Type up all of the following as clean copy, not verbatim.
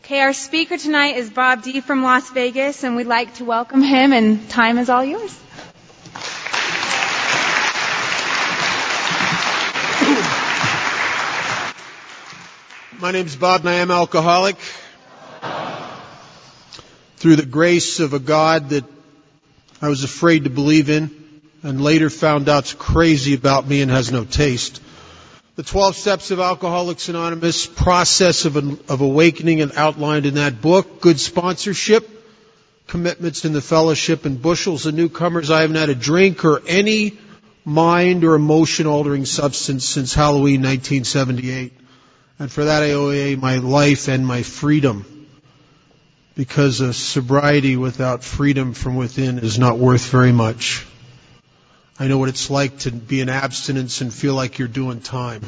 Okay, our speaker tonight is Bob D. from Las Vegas, and we'd like to welcome him, and time is all yours. My name's Bob, and I am alcoholic. Through the grace of a God that I was afraid to believe in, and later found out's crazy about me and has no taste. The 12 Steps of Alcoholics Anonymous, process of awakening and outlined in that book, good sponsorship, commitments in the fellowship, and bushels of newcomers. I haven't had a drink or any mind or emotion altering substance since Halloween 1978. And for that I owe my life and my freedom, because a sobriety without freedom from within is not worth very much. I know what it's like to be in abstinence and feel like you're doing time.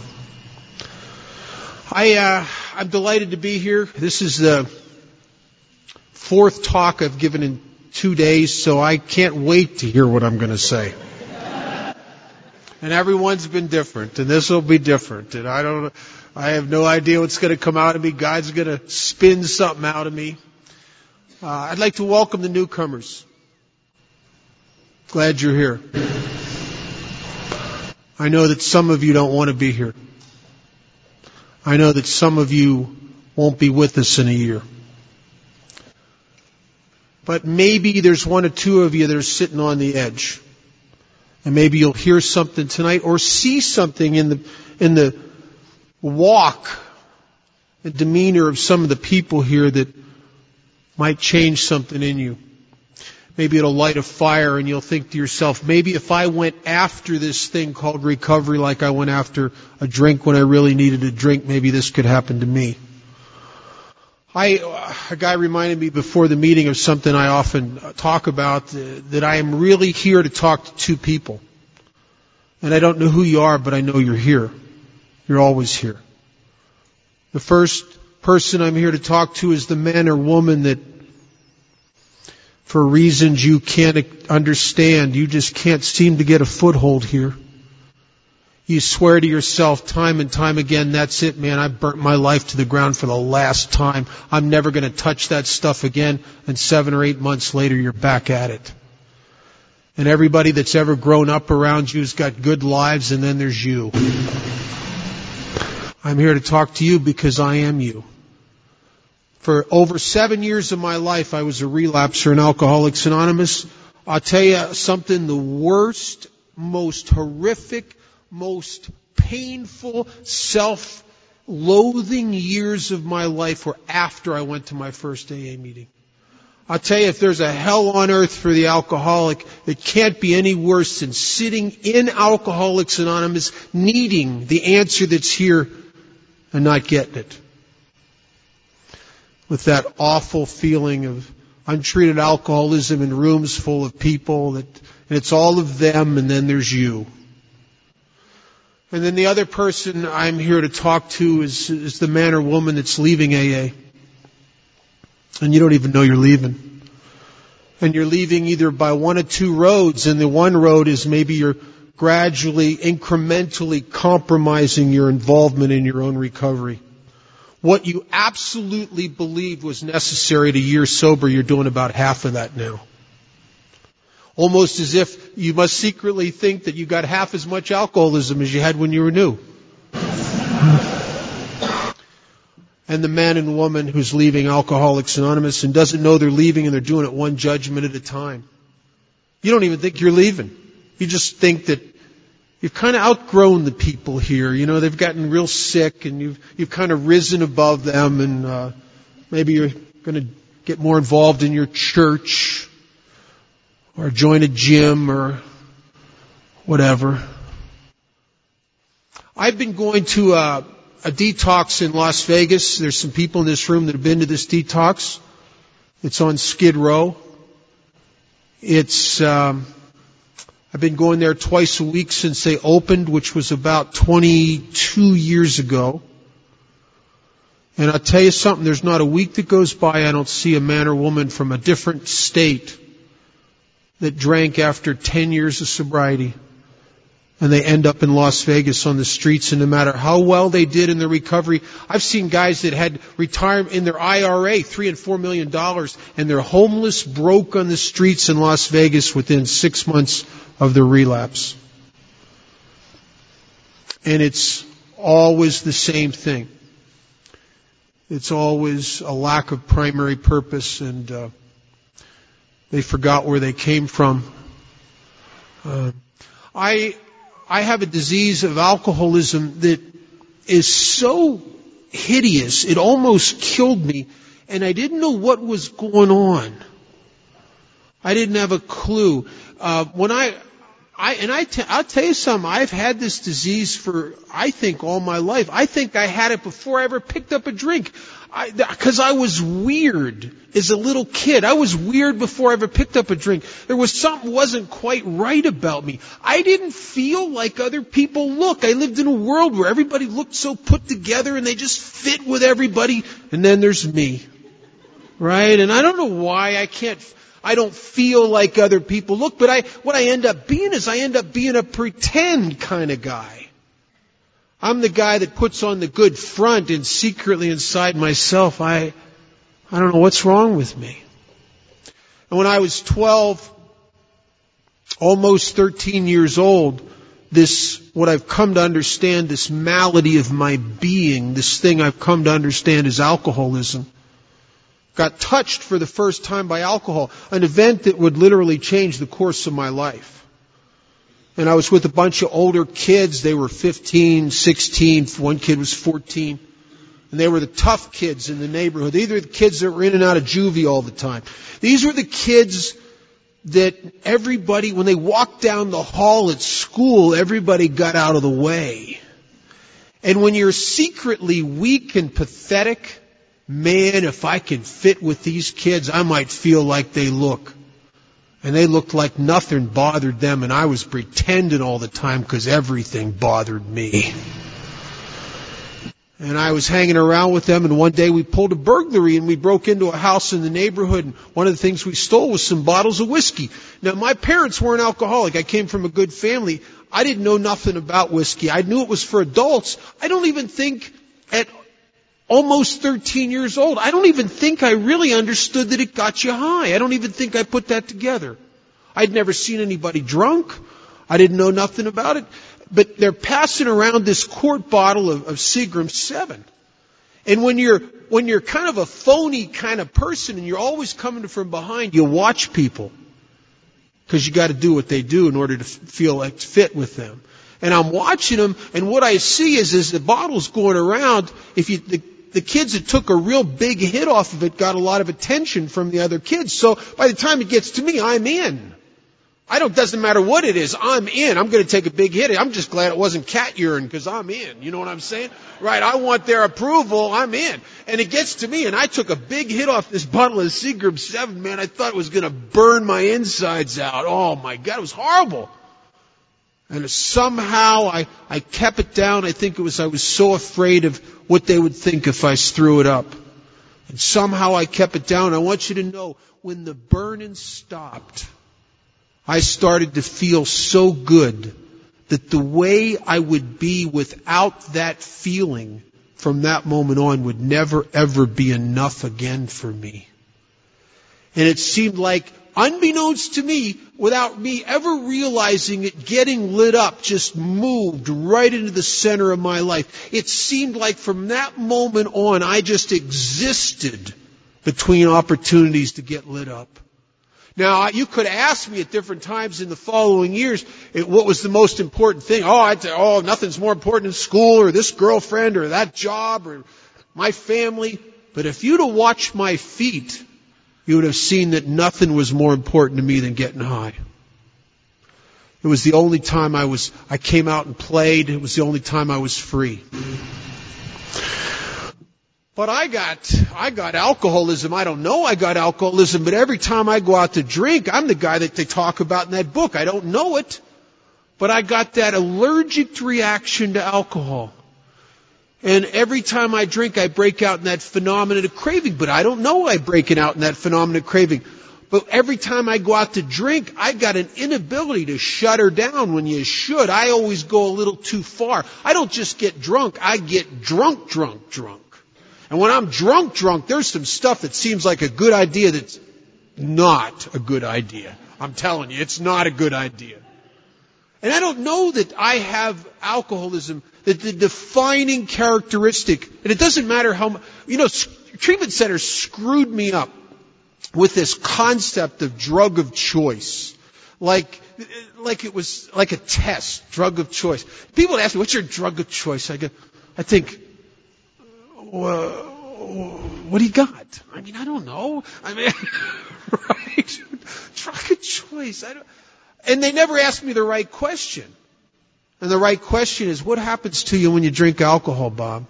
I'm delighted to be here. This is the fourth talk I've given in 2 days, so I can't wait to hear what I'm going to say. And everyone's been different, and this will be different. And I have no idea what's going to come out of me. God's going to spin something out of me. I'd like to welcome the newcomers. Glad you're here. I know that some of you don't want to be here. I know that some of you won't be with us in a year. But maybe there's one or two of you that are sitting on the edge. And maybe you'll hear something tonight or see something in the walk and demeanor of some of the people here that might change something in you. Maybe it'll light a fire and you'll think to yourself, maybe if I went after this thing called recovery like I went after a drink when I really needed a drink, maybe this could happen to me. A guy reminded me before the meeting of something I often talk about, that I am really here to talk to two people. And I don't know who you are, but I know you're here. You're always here. The first person I'm here to talk to is the man or woman that, for reasons you can't understand, you just can't seem to get a foothold here. You swear to yourself time and time again, that's it, man, I burnt my life to the ground for the last time. I'm never going to touch that stuff again. And 7 or 8 months later, you're back at it. And everybody that's ever grown up around you has got good lives, and then there's you. I'm here to talk to you because I am you. For over 7 years of my life, I was a relapser in Alcoholics Anonymous. I'll tell you something, the worst, most horrific, most painful, self-loathing years of my life were after I went to my first AA meeting. I'll tell you, if there's a hell on earth for the alcoholic, it can't be any worse than sitting in Alcoholics Anonymous, needing the answer that's here and not getting it. With that awful feeling of untreated alcoholism in rooms full of people, and it's all of them, and then there's you. And then the other person I'm here to talk to is the man or woman that's leaving AA. And you don't even know you're leaving. And you're leaving either by one of two roads, and the one road is maybe you're gradually, incrementally compromising your involvement in your own recovery. What you absolutely believed was necessary at a year sober, you're doing about half of that now. Almost as if you must secretly think that you got half as much alcoholism as you had when you were new. And the man and woman who's leaving Alcoholics Anonymous and doesn't know they're leaving, and they're doing it one judgment at a time. You don't even think you're leaving. You just think that you've kind of outgrown the people here. You know, they've gotten real sick, and you've kind of risen above them, and maybe you're going to get more involved in your church or join a gym or whatever. I've been going to a detox in Las Vegas. There's some people in this room that have been to this detox. It's on Skid Row. I've been going there twice a week since they opened, which was about 22 years ago. And I'll tell you something, there's not a week that goes by I don't see a man or woman from a different state that drank after 10 years of sobriety. and they end up in Las Vegas on the streets, and no matter how well they did in their recovery, I've seen guys that had retirement in their IRA, $3 and $4 million, and they're homeless, broke on the streets in Las Vegas within 6 months of their relapse. And it's always the same thing. It's always a lack of primary purpose, and they forgot where they came from. I have a disease of alcoholism that is so hideous, it almost killed me, and I didn't know what was going on. I didn't have a clue. I'll tell you something, I've had this disease for, I think, all my life. I think I had it before I ever picked up a drink. Because I was weird as a little kid. I was weird before I ever picked up a drink. There was something wasn't quite right about me. I didn't feel like other people look. I lived in a world where everybody looked so put together and they just fit with everybody. And then there's me. Right? And I don't know why I don't feel like other people look, but what I end up being is I end up being a pretend kind of guy. I'm the guy that puts on the good front, and secretly inside myself, I don't know what's wrong with me. And when I was 12, almost 13 years old, what I've come to understand, this malady of my being, this thing I've come to understand is alcoholism, got touched for the first time by alcohol, an event that would literally change the course of my life. And I was with a bunch of older kids. They were 15, 16. One kid was 14. And they were the tough kids in the neighborhood. These were the kids that were in and out of juvie all the time. These were the kids that everybody, when they walked down the hall at school, everybody got out of the way. And when you're secretly weak and pathetic, man, if I can fit with these kids, I might feel like they look. And they looked like nothing bothered them, and I was pretending all the time because everything bothered me. And I was hanging around with them, and one day we pulled a burglary, and we broke into a house in the neighborhood, and one of the things we stole was some bottles of whiskey. Now, my parents weren't alcoholic. I came from a good family. I didn't know nothing about whiskey. I knew it was for adults. I don't even think at almost 13 years old, I don't even think I really understood that it got you high. I don't even think I put that together. I'd never seen anybody drunk. I didn't know nothing about it. But they're passing around this quart bottle of Seagram 7. And when you're kind of a phony kind of person and you're always coming from behind, you watch people. Because you got to do what they do in order to feel like fit with them. And I'm watching them, and what I see is the bottle's going around. The kids that took a real big hit off of it got a lot of attention from the other kids. So by the time it gets to me, I'm in. Doesn't matter what it is, I'm in. I'm going to take a big hit. I'm just glad it wasn't cat urine because I'm in. You know what I'm saying? Right, I want their approval, I'm in. And it gets to me, and I took a big hit off this bottle of Seagram 7, man. I thought it was going to burn my insides out. Oh my God, it was horrible. And somehow I kept it down. I think I was so afraid of what they would think if I threw it up. And somehow I kept it down. I want you to know, when the burning stopped, I started to feel so good that the way I would be without that feeling from that moment on would never ever be enough again for me. And it seemed like, unbeknownst to me, without me ever realizing it, getting lit up just moved right into the center of my life. It seemed like from that moment on, I just existed between opportunities to get lit up. Now, you could ask me at different times in the following years, what was the most important thing? Nothing's more important than school or this girlfriend or that job or my family. But if you'd have watched my feet, you would have seen that nothing was more important to me than getting high. It was the only time I came out and played. It was the only time I was free. But I got alcoholism. I don't know I got alcoholism, but every time I go out to drink, I'm the guy that they talk about in that book. I don't know it, but I got that allergic reaction to alcohol. And every time I drink, I break out in that phenomenon of craving. But I don't know I'm breaking out in that phenomenon of craving. But every time I go out to drink, I got an inability to shut her down when you should. I always go a little too far. I don't just get drunk, I get drunk. And when I'm drunk, there's some stuff that seems like a good idea that's not a good idea. I'm telling you, it's not a good idea. And I don't know that I have alcoholism, that the defining characteristic, and it doesn't matter how much, treatment centers screwed me up with this concept of drug of choice. Like it was like a test, drug of choice. People ask me, what's your drug of choice? I think, well, what do you got? I mean, I don't know. Right? Drug of choice. And they never ask me the right question. And the right question is, what happens to you when you drink alcohol, Bob?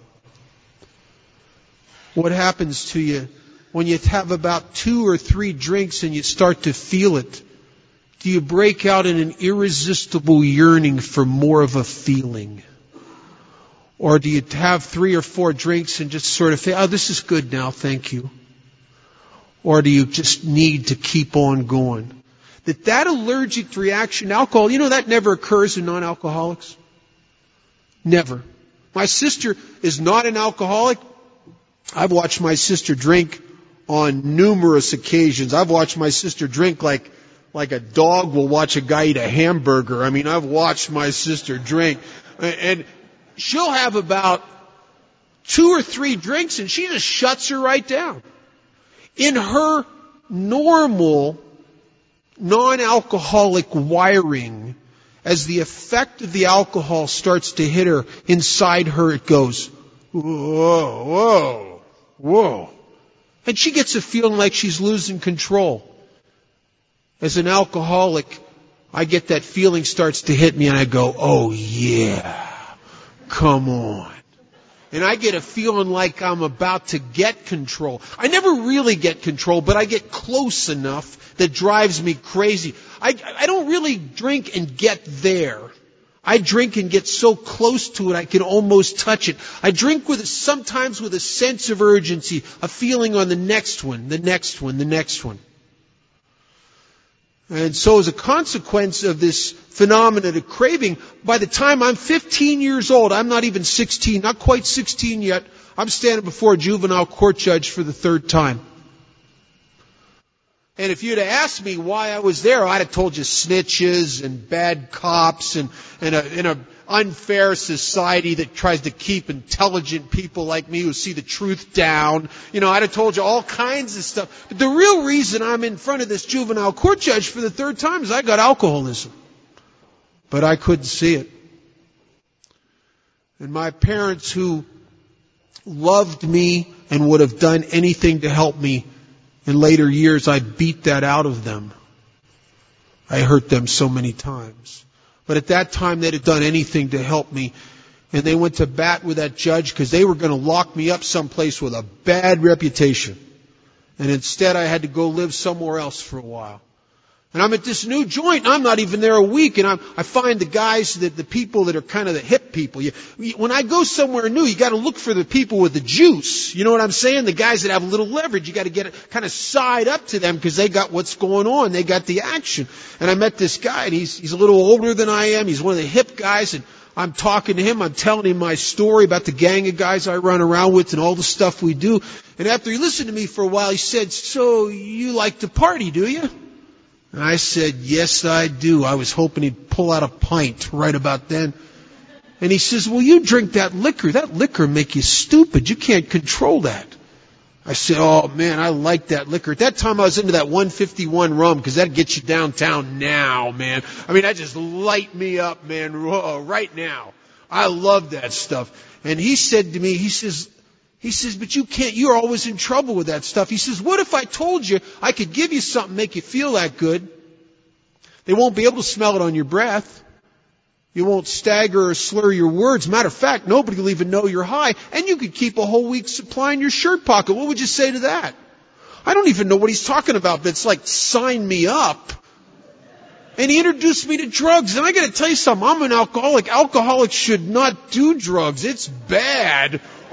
What happens to you when you have about 2 or 3 drinks and you start to feel it? Do you break out in an irresistible yearning for more of a feeling? Or do you have 3 or 4 drinks and just sort of say, oh, this is good now, thank you? Or do you just need to keep on going? That allergic reaction to alcohol, that never occurs in non-alcoholics. Never. My sister is not an alcoholic. I've watched my sister drink on numerous occasions. I've watched my sister drink like a dog will watch a guy eat a hamburger. I mean, I've watched my sister drink. And she'll have about 2 or 3 drinks and she just shuts her right down. In her normal non-alcoholic wiring, as the effect of the alcohol starts to hit her, inside her it goes, whoa, whoa, whoa. And she gets a feeling like she's losing control. As an alcoholic, I get that feeling starts to hit me and I go, oh yeah, come on. And I get a feeling like I'm about to get control. I never really get control, but I get close enough that drives me crazy. I don't really drink and get there. I drink and get so close to it I can almost touch it. I drink sometimes with a sense of urgency, a feeling on the next one, the next one, the next one. And so as a consequence of this phenomenon of craving, by the time I'm 15 years old, I'm not even 16, not quite 16 yet, I'm standing before a juvenile court judge for the 3rd time. And if you'd have asked me why I was there, I'd have told you snitches and bad cops and an unfair society that tries to keep intelligent people like me who see the truth down. I'd have told you all kinds of stuff. But the real reason I'm in front of this juvenile court judge for the 3rd time is I got alcoholism. But I couldn't see it. And my parents, who loved me and would have done anything to help me, in later years, I beat that out of them. I hurt them so many times. But at that time, they'd have done anything to help me. And they went to bat with that judge because they were going to lock me up someplace with a bad reputation. And instead, I had to go live somewhere else for a while. And I'm at this new joint, and I'm not even there a week, and I find the guys, the people that are kind of the hip people. When I go somewhere new, you got to look for the people with the juice. You know what I'm saying? The guys that have a little leverage, you got to get kind of side up to them because they got what's going on. They got the action. And I met this guy, and he's a little older than I am. He's one of the hip guys, and I'm talking to him. I'm telling him my story about the gang of guys I run around with and all the stuff we do. And after he listened to me for a while, he said, "So you like to party, do you?" And I said, "Yes, I do." I was hoping he'd pull out a pint right about then. And he says, "Well, you drink that liquor. That liquor make you stupid. You can't control that." I said, "Oh, man, I like that liquor." At that time, I was into that 151 rum because that gets you downtown now, man. I mean, that just light me up, man, right now. I love that stuff. And he said to me, he says, "But you can't, you're always in trouble with that stuff." He says, "What if I told you I could give you something, make you feel that good? They won't be able to smell it on your breath. You won't stagger or slur your words. Matter of fact, nobody will even know you're high. And you could keep a whole week's supply in your shirt pocket. What would you say to that?" I don't even know what he's talking about, but it's like, sign me up. And he introduced me to drugs. And I got to tell you something. I'm an alcoholic. Alcoholics should not do drugs. It's bad.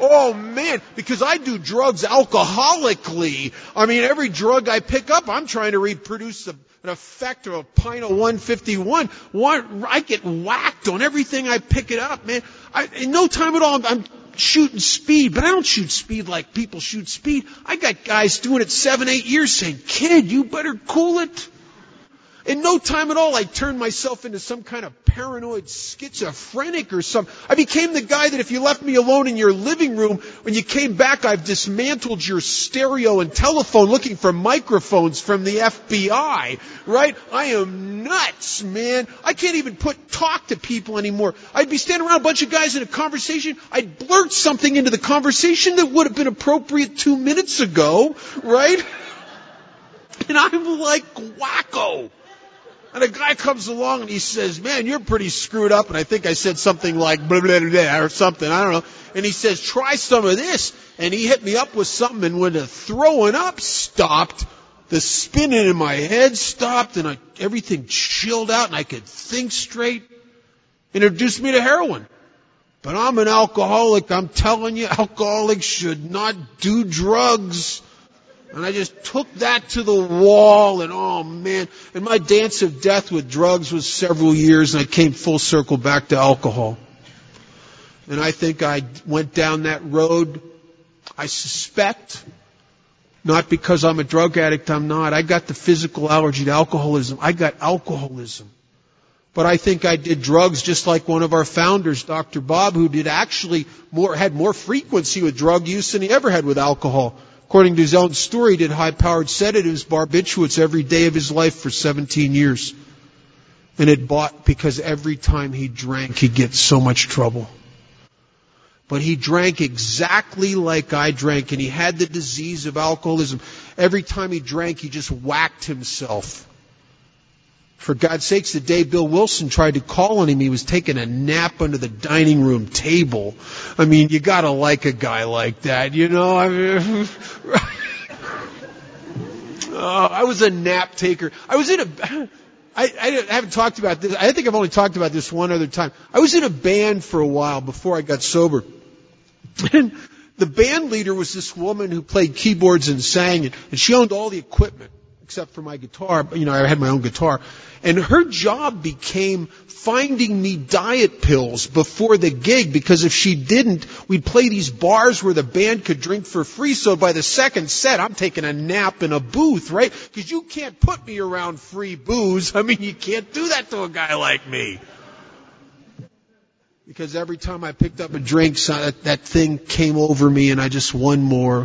Oh man, because I do drugs alcoholically. I mean, every drug I pick up, I'm trying to reproduce an effect of a pint of 151. I get whacked on everything I pick it up, man. In no time at all, I'm shooting speed, but I don't shoot speed like people shoot speed. I got guys doing it 7, 8 years saying, "Kid, you better cool it." In no time at all, I turned myself into some kind of paranoid schizophrenic or something. I became the guy that if you left me alone in your living room, when you came back, I've dismantled your stereo and telephone looking for microphones from the FBI, right? I am nuts, man. I can't even talk to people anymore. I'd be standing around a bunch of guys in a conversation. I'd blurt something into the conversation that would have been appropriate 2 minutes ago, right? And I'm like wacko. And a guy comes along and he says, "Man, you're pretty screwed up." And I think I said something like blah, blah, blah, blah, or something. I don't know. And he says, "Try some of this." And he hit me up with something. And when the throwing up stopped, the spinning in my head stopped, and everything chilled out, and I could think straight. Introduced me to heroin. But I'm an alcoholic. I'm telling you, alcoholics should not do drugs. And I just took that to the wall, and oh man. And my dance of death with drugs was several years, and I came full circle back to alcohol. And I think I went down that road, I suspect, not because I'm a drug addict, I'm not. I got the physical allergy to alcoholism. I got alcoholism. But I think I did drugs just like one of our founders, Dr. Bob, who had more frequency with drug use than he ever had with alcohol. According to his own story, he did high-powered sedatives, barbiturates, every day of his life for 17 years. And it bought because every time he drank, he'd get so much trouble. But he drank exactly like I drank, and he had the disease of alcoholism. Every time he drank, he just whacked himself. For God's sakes, the day Bill Wilson tried to call on him, he was taking a nap under the dining room table. I mean, you gotta like a guy like that, you know? I mean, I was a nap taker. I haven't talked about this. I think I've only talked about this one other time. I was in a band for a while before I got sober. And the band leader was this woman who played keyboards and sang, and she owned all the equipment. Except for my guitar, I had my own guitar. And her job became finding me diet pills before the gig, because if she didn't, we'd play these bars where the band could drink for free. So by the second set, I'm taking a nap in a booth, right? Because you can't put me around free booze. I mean, you can't do that to a guy like me. Because every time I picked up a drink, that thing came over me, and I just one more.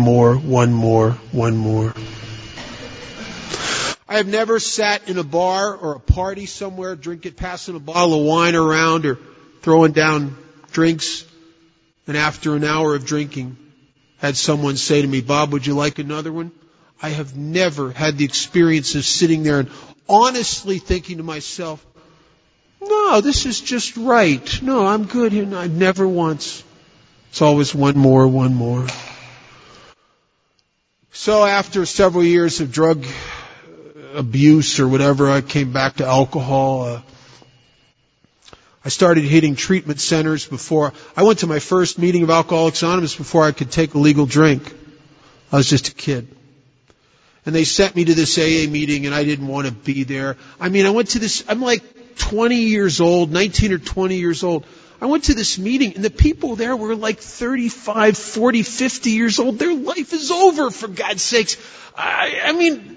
I have never sat in a bar or a party somewhere, passing a bottle of wine around or throwing down drinks, and after an hour of drinking, had someone say to me, "Bob, would you like another one?" I have never had the experience of sitting there and honestly thinking to myself, "No, this is just right. No, I'm good here." No, never once. It's always one more. So after several years of drug abuse or whatever, I came back to alcohol. I started hitting treatment centers before. I went to my first meeting of Alcoholics Anonymous before I could take a legal drink. I was just a kid. And they sent me to this AA meeting, and I didn't want to be there. I mean, I went to this, I'm like 20 years old, 19 or 20 years old. I went to this meeting, and the people there were like 35, 40, 50 years old. Their life is over, for God's sakes. I mean,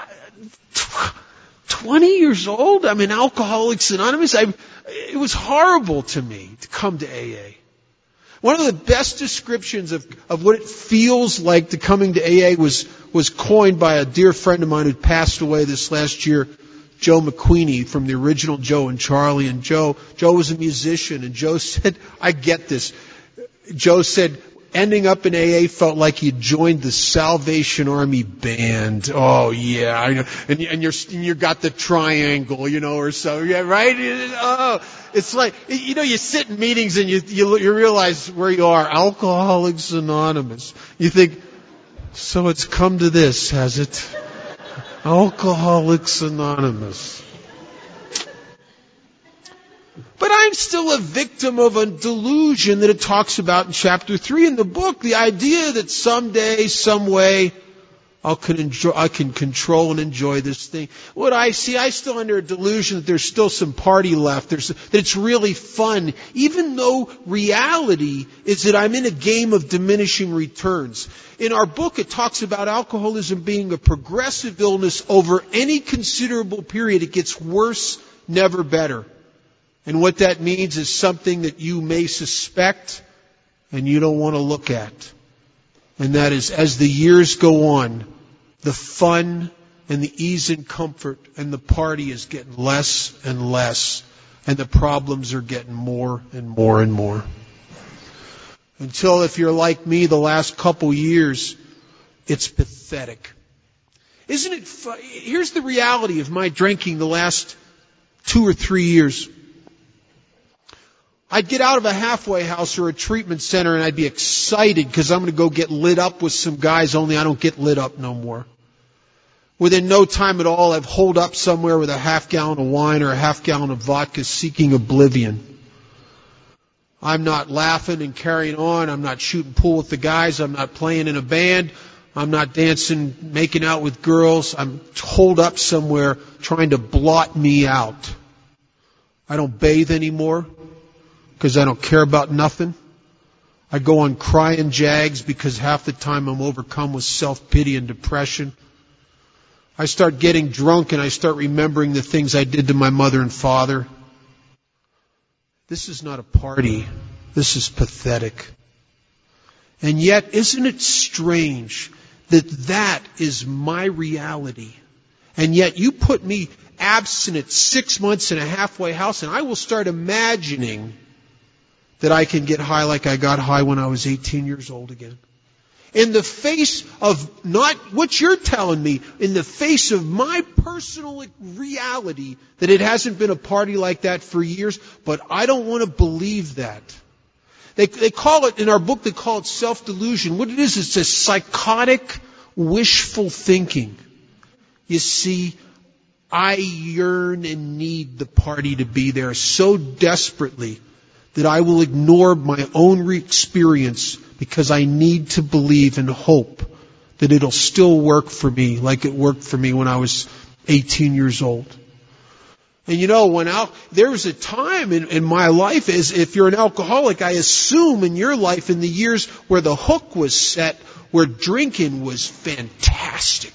20 years old? I'm in Alcoholics Anonymous. It was horrible to me to come to AA. One of the best descriptions of what it feels like to coming to AA was coined by a dear friend of mine who passed away this last year, Joe McQueenie, from the original Joe and Charlie. And Joe was a musician, and Joe said, I get this. Joe said, ending up in AA felt like he joined the Salvation Army band. Oh yeah, I know. And you got the triangle, or so. Yeah, right? Oh, it's like, you sit in meetings and you realize where you are. Alcoholics Anonymous. You think, so it's come to this, has it? Alcoholics Anonymous. But I I'm still a victim of a delusion that it talks about in chapter 3 in the book. The idea that someday, some way, I can control and enjoy this thing. What I see, I still under a delusion that there's still some party left. That it's really fun, even though reality is that I'm in a game of diminishing returns. In our book, it talks about alcoholism being a progressive illness over any considerable period. It gets worse, never better. And what that means is something that you may suspect and you don't want to look at. And that is, as the years go on, the fun and the ease and comfort and the party is getting less and less, and the problems are getting more and more and more. Until, if you're like me, the last couple years, it's pathetic. Isn't it here's the reality of my drinking the last 2 or 3 years. I'd get out of a halfway house or a treatment center and I'd be excited because I'm going to go get lit up with some guys, only I don't get lit up no more. Within no time at all, I've holed up somewhere with a half-gallon of wine or a half-gallon of vodka seeking oblivion. I'm not laughing and carrying on. I'm not shooting pool with the guys. I'm not playing in a band. I'm not dancing, making out with girls. I'm holed up somewhere trying to blot me out. I don't bathe anymore because I don't care about nothing. I go on crying jags because half the time I'm overcome with self-pity and depression. I start getting drunk and I start remembering the things I did to my mother and father. This is not a party. This is pathetic. And yet, isn't it strange that that is my reality? And yet you put me abstinent 6 months in a halfway house and I will start imagining that I can get high like I got high when I was 18 years old again. In the face of not what you're telling me, in the face of my personal reality that it hasn't been a party like that for years, but I don't want to believe that. They call it, in our book, they call it self-delusion. What it is, it's a psychotic, wishful thinking. You see, I yearn and need the party to be there so desperately that I will ignore my own experience because I need to believe and hope that it'll still work for me like it worked for me when I was 18 years old. And you know, there was a time in my life, as if you're an alcoholic, I assume in your life, in the years where the hook was set, where drinking was fantastic.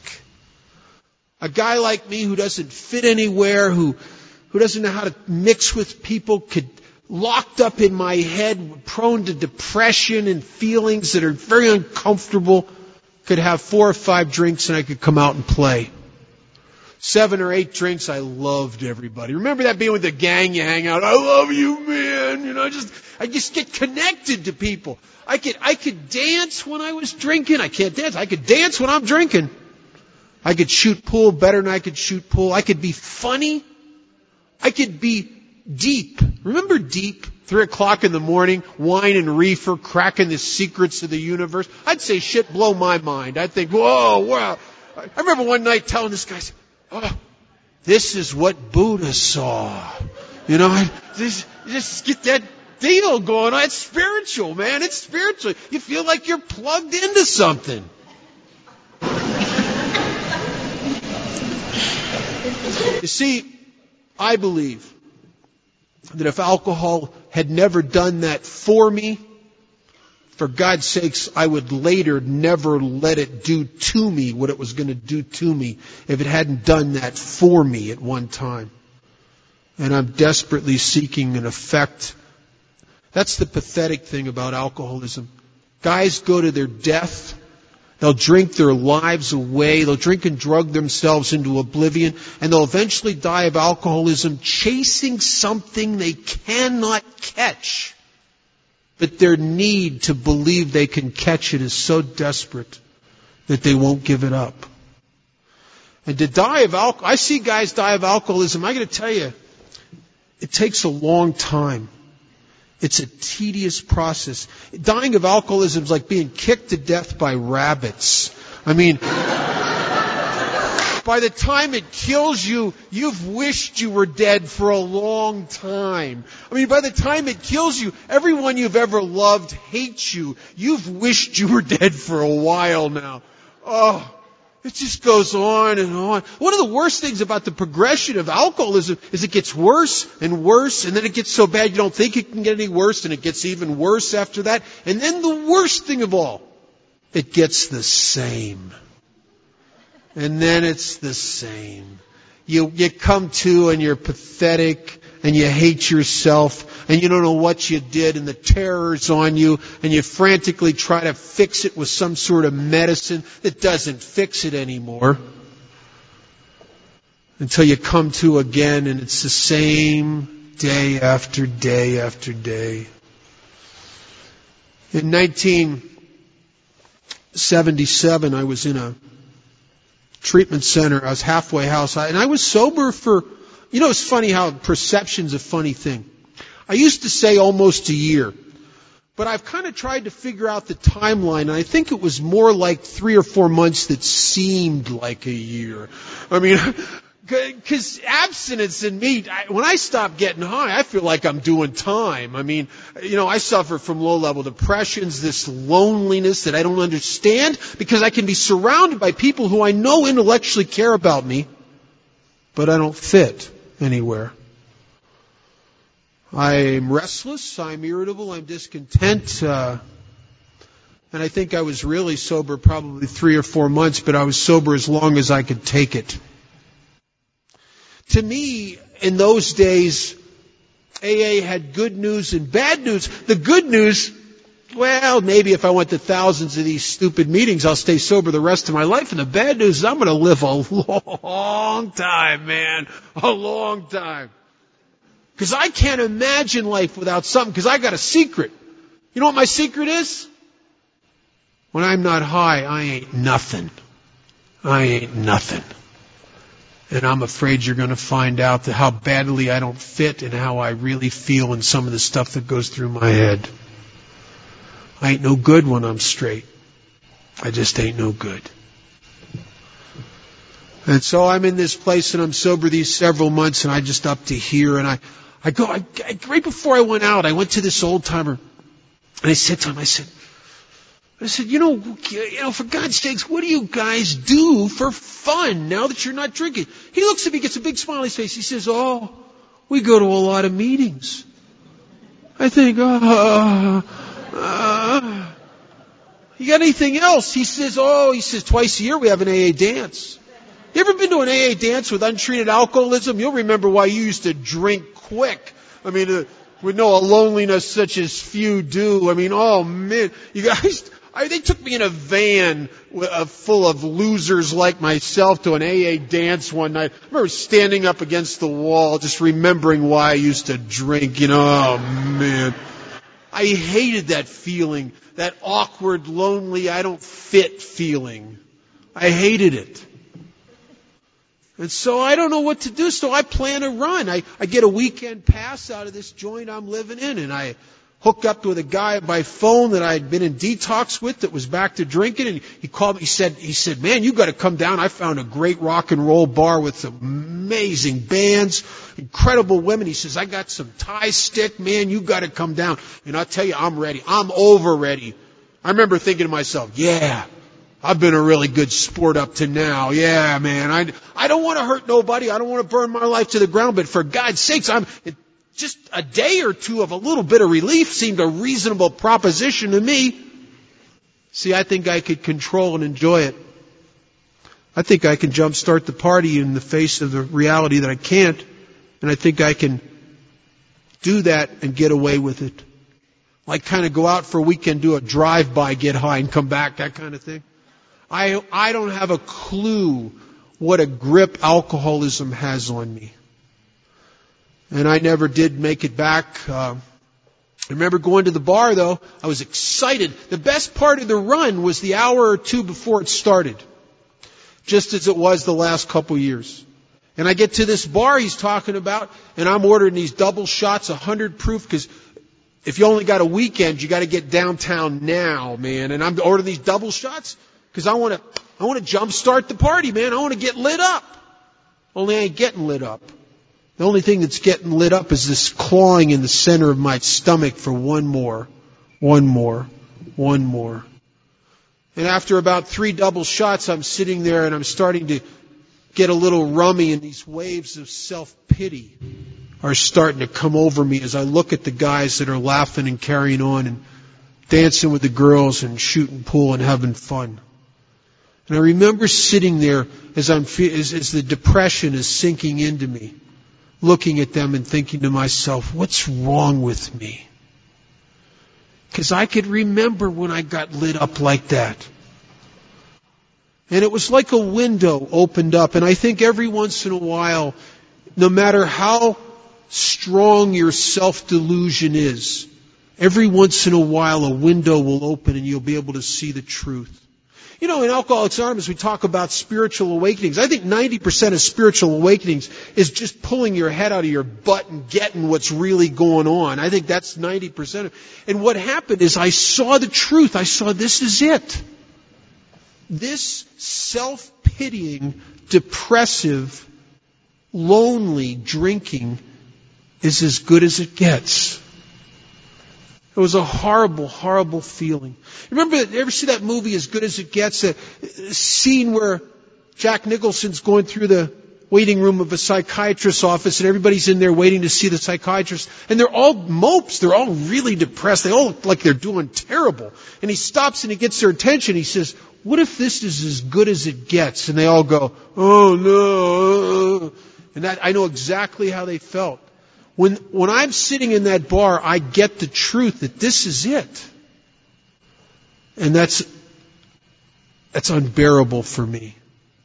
A guy like me who doesn't fit anywhere, who doesn't know how to mix with people, locked up in my head, prone to depression and feelings that are very uncomfortable, could have 4 or 5 drinks and I could come out and play. 7 or 8 drinks, I loved everybody. Remember that being with the gang you hang out? I love you, man. You know, I just get connected to people. I could dance when I was drinking. I can't dance. I could dance when I'm drinking. I could shoot pool better than I could shoot pool. I could be funny. I could be deep. Remember deep? 3 o'clock in the morning, wine and reefer, cracking the secrets of the universe. I'd say shit blow my mind. I'd think, whoa, wow. I remember one night telling this guy, oh, this is what Buddha saw. You know, just get that deal going on. It's spiritual, man. It's spiritual. You feel like you're plugged into something. You see, I believe that if alcohol had never done that for me, for God's sakes, I would later never let it do to me what it was going to do to me if it hadn't done that for me at one time. And I'm desperately seeking an effect. That's the pathetic thing about alcoholism. Guys go to their death. They'll drink their lives away. They'll drink and drug themselves into oblivion. And they'll eventually die of alcoholism, chasing something they cannot catch. But their need to believe they can catch it is so desperate that they won't give it up. And to die of alcohol, I see guys die of alcoholism. I got to tell you, it takes a long time. It's a tedious process. Dying of alcoholism is like being kicked to death by rabbits. I mean, by the time it kills you, you've wished you were dead for a long time. I mean, by the time it kills you, everyone you've ever loved hates you. You've wished you were dead for a while now. Oh, it just goes on and on. One of the worst things about the progression of alcoholism is it gets worse and worse, and then it gets so bad you don't think it can get any worse, and it gets even worse after that. And then the worst thing of all, it gets the same. And then it's the same. You come to and you're pathetic and you hate yourself and you don't know what you did and the terror's on you and you frantically try to fix it with some sort of medicine that doesn't fix it anymore. Until you come to again and it's the same day after day after day. In 1977, I was in a treatment center. I was halfway house, and I was sober for, it's funny how perception's a funny thing. I used to say almost a year, but I've kind of tried to figure out the timeline, and I think it was more like 3 or 4 months that seemed like a year. I mean, because abstinence in me, when I stop getting high, I feel like I'm doing time. I mean, I suffer from low-level depressions, this loneliness that I don't understand, because I can be surrounded by people who I know intellectually care about me, but I don't fit anywhere. I'm restless, I'm irritable, I'm discontent, and I think I was really sober probably 3 or 4 months, but I was sober as long as I could take it. To me, in those days, AA had good news and bad news. The good news, well, maybe if I went to thousands of these stupid meetings, I'll stay sober the rest of my life. And the bad news is I'm going to live a long time, man. A long time. Because I can't imagine life without something, because I got a secret. You know what my secret is? When I'm not high, I ain't nothing. I ain't nothing. And I'm afraid you're going to find out how badly I don't fit and how I really feel in some of the stuff that goes through my head. I ain't no good when I'm straight. I just ain't no good. And so I'm in this place and I'm sober these several months and I just up to here and I right before I went out, I went to this old timer and I said to him, I said, for God's sakes, what do you guys do for fun now that you're not drinking? He looks at me, gets a big smile on his face. He says, we go to a lot of meetings. I think, you got anything else? He says, twice a year we have an AA dance. You ever been to an AA dance with untreated alcoholism? You'll remember why you used to drink quick. I mean, with no loneliness such as few do. I mean, oh man, you guys, they took me in a van full of losers like myself to an AA dance one night. I remember standing up against the wall, just remembering why I used to drink, oh man. I hated that feeling, that awkward, lonely, I don't fit feeling. I hated it. And so I don't know what to do, so I plan a run. I get a weekend pass out of this joint I'm living in, and I hook up with a guy by phone that I had been in detox with that was back to drinking, and he called me, he said, man, you got to come down. I found a great rock and roll bar with some amazing bands, incredible women. He says, I got some Thai stick, man, you got to come down. And I'll tell you, I'm ready. I'm over ready. I remember thinking to myself, yeah, I've been a really good sport up to now. Yeah, man. I don't want to hurt nobody. I don't want to burn my life to the ground. But for God's sakes, just a day or two of a little bit of relief seemed a reasonable proposition to me. See, I think I could control and enjoy it. I think I can jumpstart the party in the face of the reality that I can't. And I think I can do that and get away with it. Like kind of go out for a weekend, do a drive-by, get high and come back, that kind of thing. I don't have a clue what a grip alcoholism has on me. And I never did make it back. I remember going to the bar, though. I was excited. The best part of the run was the hour or two before it started, just as it was the last couple years. And I get to this bar he's talking about, and I'm ordering these double shots, 100 proof, because if you only got a weekend, you got to get downtown now, man. And I'm ordering these double shots because I want to I want to jumpstart the party, man. I want to get lit up. Only I ain't getting lit up. The only thing that's getting lit up is this clawing in the center of my stomach for one more. And after about 3 double shots, I'm sitting there and I'm starting to get a little rummy, and these waves of self-pity are starting to come over me as I look at the guys that are laughing and carrying on and dancing with the girls and shooting pool and having fun. And I remember sitting there as the depression is sinking into me, looking at them and thinking to myself, what's wrong with me? Because I could remember when I got lit up like that. And it was like a window opened up. And I think every once in a while, no matter how strong your self-delusion is, every once in a while a window will open and you'll be able to see the truth. You know, in Alcoholics Anonymous, we talk about spiritual awakenings. I think 90% of spiritual awakenings is just pulling your head out of your butt and getting what's really going on. I think that's 90%. And what happened is I saw the truth. I saw this is it. This self-pitying, depressive, lonely drinking is as good as it gets. It was a horrible, horrible feeling. Remember, you ever see that movie As Good As It Gets? A scene where Jack Nicholson's going through the waiting room of a psychiatrist's office and everybody's in there waiting to see the psychiatrist. And they're all mopes. They're all really depressed. They all look like they're doing terrible. And he stops and he gets their attention. He says, what if this is as good as it gets? And they all go, oh no. And I know exactly how they felt. When I'm sitting in that bar, I get the truth that this is it. And that's unbearable for me.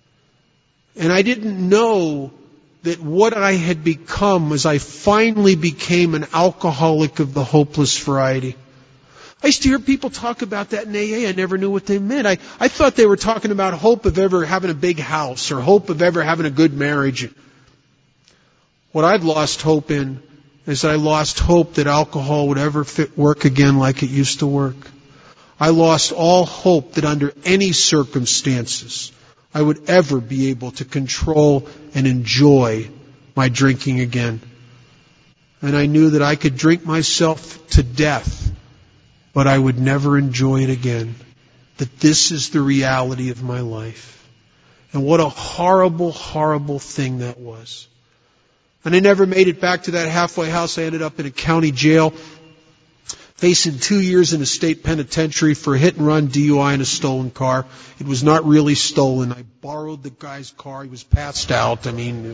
And I didn't know that what I had become as I finally became an alcoholic of the hopeless variety. I used to hear people talk about that in AA. I never knew what they meant. I thought they were talking about hope of ever having a big house or hope of ever having a good marriage. What I've lost hope in is I lost hope that alcohol would ever work again like it used to work. I lost all hope that under any circumstances I would ever be able to control and enjoy my drinking again. And I knew that I could drink myself to death, but I would never enjoy it again. That this is the reality of my life. And what a horrible, horrible thing that was. And I never made it back to that halfway house. I ended up in a county jail, facing 2 years in a state penitentiary for a hit and run, DUI, and a stolen car. It was not really stolen. I borrowed the guy's car. He was passed out. And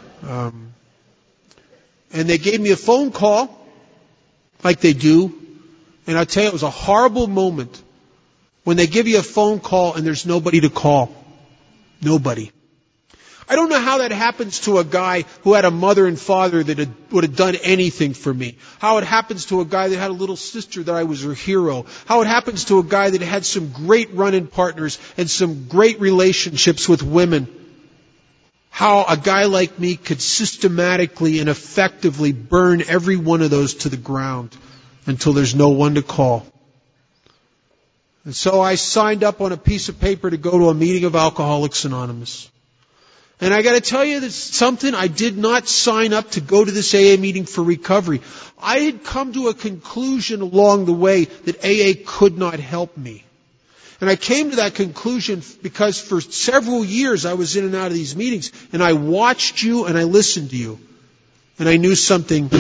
they gave me a phone call, like they do. And I tell you, it was a horrible moment when they give you a phone call and there's nobody to call. Nobody. I don't know how that happens to a guy who had a mother and father that would have done anything for me. How it happens to a guy that had a little sister that I was her hero. How it happens to a guy that had some great run-in partners and some great relationships with women. How a guy like me could systematically and effectively burn every one of those to the ground until there's no one to call. And so I signed up on a piece of paper to go to a meeting of Alcoholics Anonymous. And I got to tell you, that's something. I did not sign up to go to this AA meeting for recovery. I had come to a conclusion along the way that AA could not help me. And I came to that conclusion because for several years I was in and out of these meetings, and I watched you and I listened to you. And I knew something.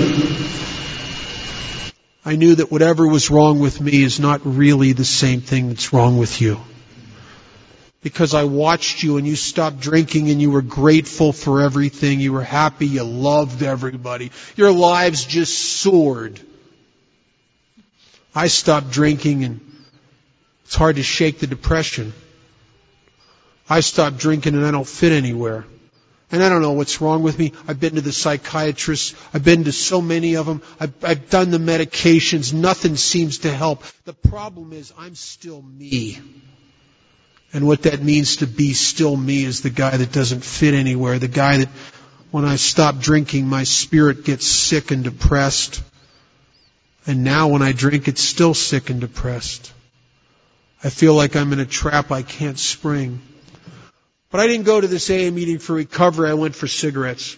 I knew that whatever was wrong with me is not really the same thing that's wrong with you. Because I watched you and you stopped drinking and you were grateful for everything. You were happy. You loved everybody. Your lives just soared. I stopped drinking and it's hard to shake the depression. I stopped drinking and I don't fit anywhere. And I don't know what's wrong with me. I've been to the psychiatrists. I've been to so many of them. I've done the medications. Nothing seems to help. The problem is I'm still me. And what that means to be still me is the guy that doesn't fit anywhere. The guy that when I stop drinking, my spirit gets sick and depressed. And now when I drink, it's still sick and depressed. I feel like I'm in a trap I can't spring. But I didn't go to this AA meeting for recovery. I went for cigarettes.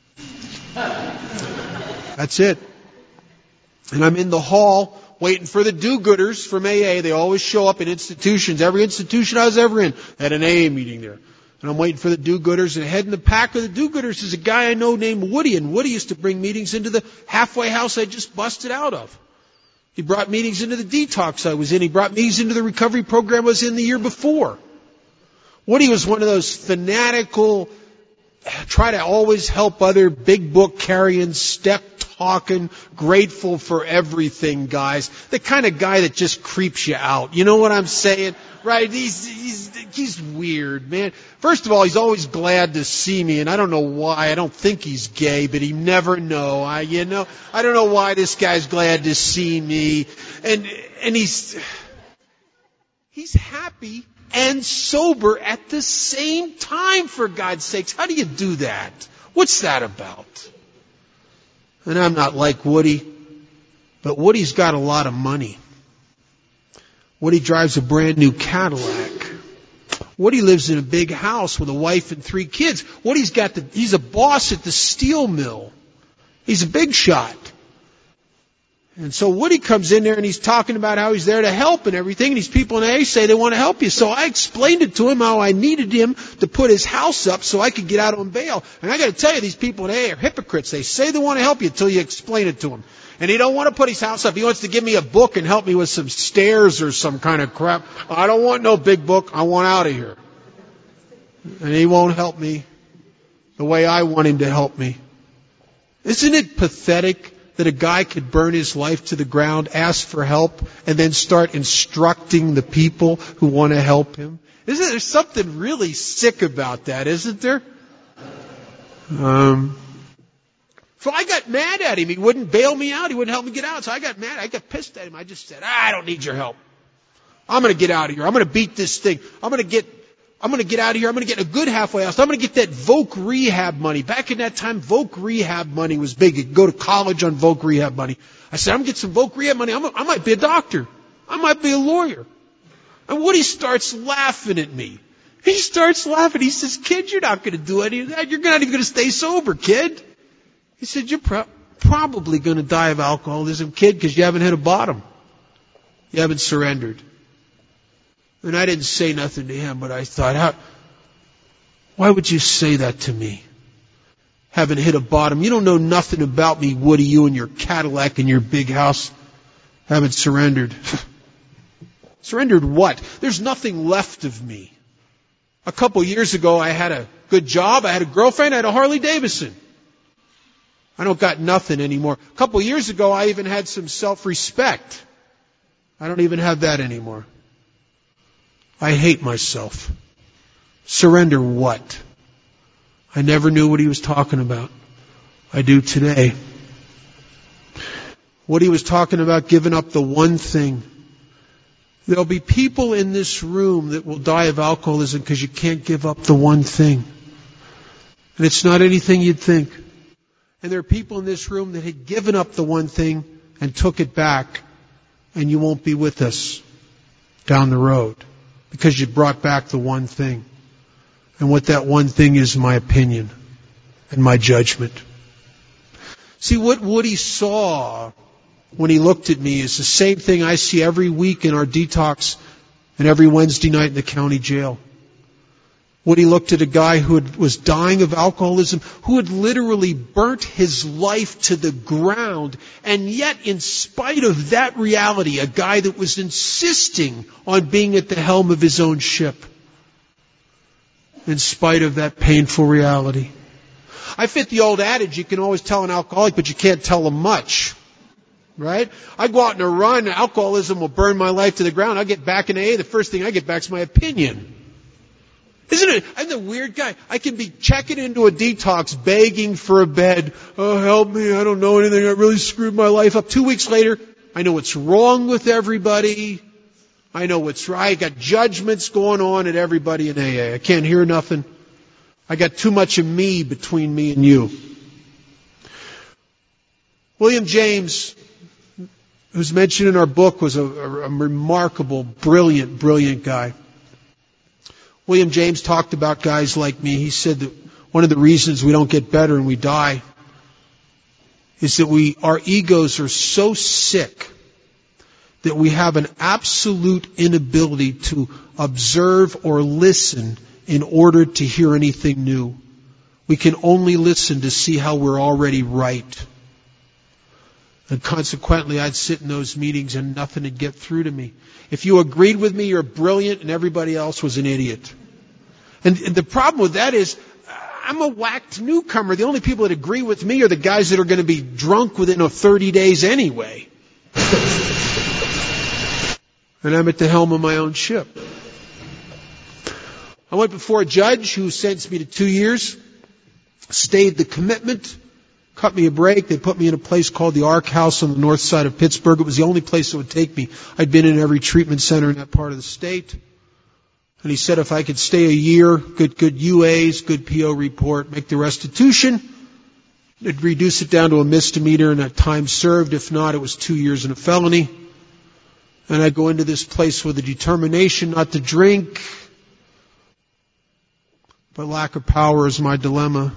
That's it. And I'm in the hall waiting for the do-gooders from AA. They always show up in institutions. Every institution I was ever in had an AA meeting there. And I'm waiting for the do-gooders. And ahead in the pack of the do-gooders is a guy I know named Woody. And Woody used to bring meetings into the halfway house I just busted out of. He brought meetings into the detox I was in. He brought meetings into the recovery program I was in the year before. Woody was one of those fanatical, try to always help other big book carrying, step talking, grateful for everything guys. The kind of guy that just creeps you out. You know what I'm saying? Right? He's weird, man. First of all, he's always glad to see me, and I don't know why. I don't think he's gay, but you never know. I don't know why this guy's glad to see me. And he's happy and sober at the same time, for God's sakes. How do you do that? What's that about? And I'm not like Woody, but Woody's got a lot of money. Woody drives a brand new Cadillac. Woody lives in a big house with a wife and 3 kids. He's a boss at the steel mill. He's a big shot. And so Woody comes in there and he's talking about how he's there to help and everything. And these people in AA say they want to help you. So I explained it to him how I needed him to put his house up so I could get out on bail. And I got to tell you, these people in AA are hypocrites. They say they want to help you until you explain it to them. And he don't want to put his house up. He wants to give me a book and help me with some stairs or some kind of crap. I don't want no big book. I want out of here. And he won't help me the way I want him to help me. Isn't it pathetic that a guy could burn his life to the ground, ask for help, and then start instructing the people who want to help him? Isn't there something really sick about that, isn't there? So I got mad at him. He wouldn't bail me out. He wouldn't help me get out. So I got mad. I got pissed at him. I just said, I don't need your help. I'm going to get out of here. I'm going to beat this thing. I'm going to get out of here. I'm going to get a good halfway house. I'm going to get that Voc rehab money. Back in that time, Voc rehab money was big. You could go to college on Voc rehab money. I said, I'm going to get some Voc rehab money. I might be a doctor. I might be a lawyer. And Woody starts laughing at me. He starts laughing. He says, kid, you're not going to do any of that. You're not even going to stay sober, kid. He said, you're probably going to die of alcoholism, kid, because you haven't hit a bottom. You haven't surrendered. And I didn't say nothing to him, but I thought, why would you say that to me? Haven't hit a bottom. You don't know nothing about me, Woody, you and your Cadillac and your big house. Haven't surrendered. Surrendered what? There's nothing left of me. A couple years ago, I had a good job. I had a girlfriend. I had a Harley Davidson. I don't got nothing anymore. A couple years ago, I even had some self-respect. I don't even have that anymore. I hate myself. Surrender what? I never knew what he was talking about. I do today. What he was talking about, giving up the one thing. There'll be people in this room that will die of alcoholism because you can't give up the one thing. And it's not anything you'd think. And there are people in this room that had given up the one thing and took it back, and you won't be with us down the road because you brought back the one thing. And what that one thing is, my opinion and my judgment. See, what Woody saw when he looked at me is the same thing I see every week in our detox and every Wednesday night in the county jail. Woody looked at a guy who was dying of alcoholism, who had literally burnt his life to the ground, and yet in spite of that reality, a guy that was insisting on being at the helm of his own ship. In spite of that painful reality. I fit the old adage, you can always tell an alcoholic, but you can't tell them much. Right? I go out on a run, alcoholism will burn my life to the ground. I'll get back in AA, the first thing I get back is my opinion. Isn't it? I'm the weird guy. I can be checking into a detox, begging for a bed. Oh, help me, I don't know anything, I really screwed my life up. 2 weeks later, I know what's wrong with everybody. I know what's right. I got judgments going on at everybody in AA. I can't hear nothing. I got too much of me between me and you. William James, who's mentioned in our book, was a remarkable, brilliant guy. William James talked about guys like me. He said that one of the reasons we don't get better and we die is that our egos are so sick that we have an absolute inability to observe or listen in order to hear anything new. We can only listen to see how we're already right. And consequently, I'd sit in those meetings and nothing would get through to me. If you agreed with me, you're brilliant, and everybody else was an idiot. And the problem with that is, I'm a whacked newcomer. The only people that agree with me are the guys that are going to be drunk within 30 days anyway. And I'm at the helm of my own ship. I went before a judge who sentenced me to 2 years, stayed the commitment, cut me a break. They put me in a place called the Ark House on the north side of Pittsburgh. It was the only place that would take me. I'd been in every treatment center in that part of the state. And he said if I could stay a year, good UAs, good PO report, make the restitution, it'd reduce it down to a misdemeanor and a time served. If not, it was 2 years and a felony. And I'd go into this place with a determination not to drink. But lack of power is my dilemma.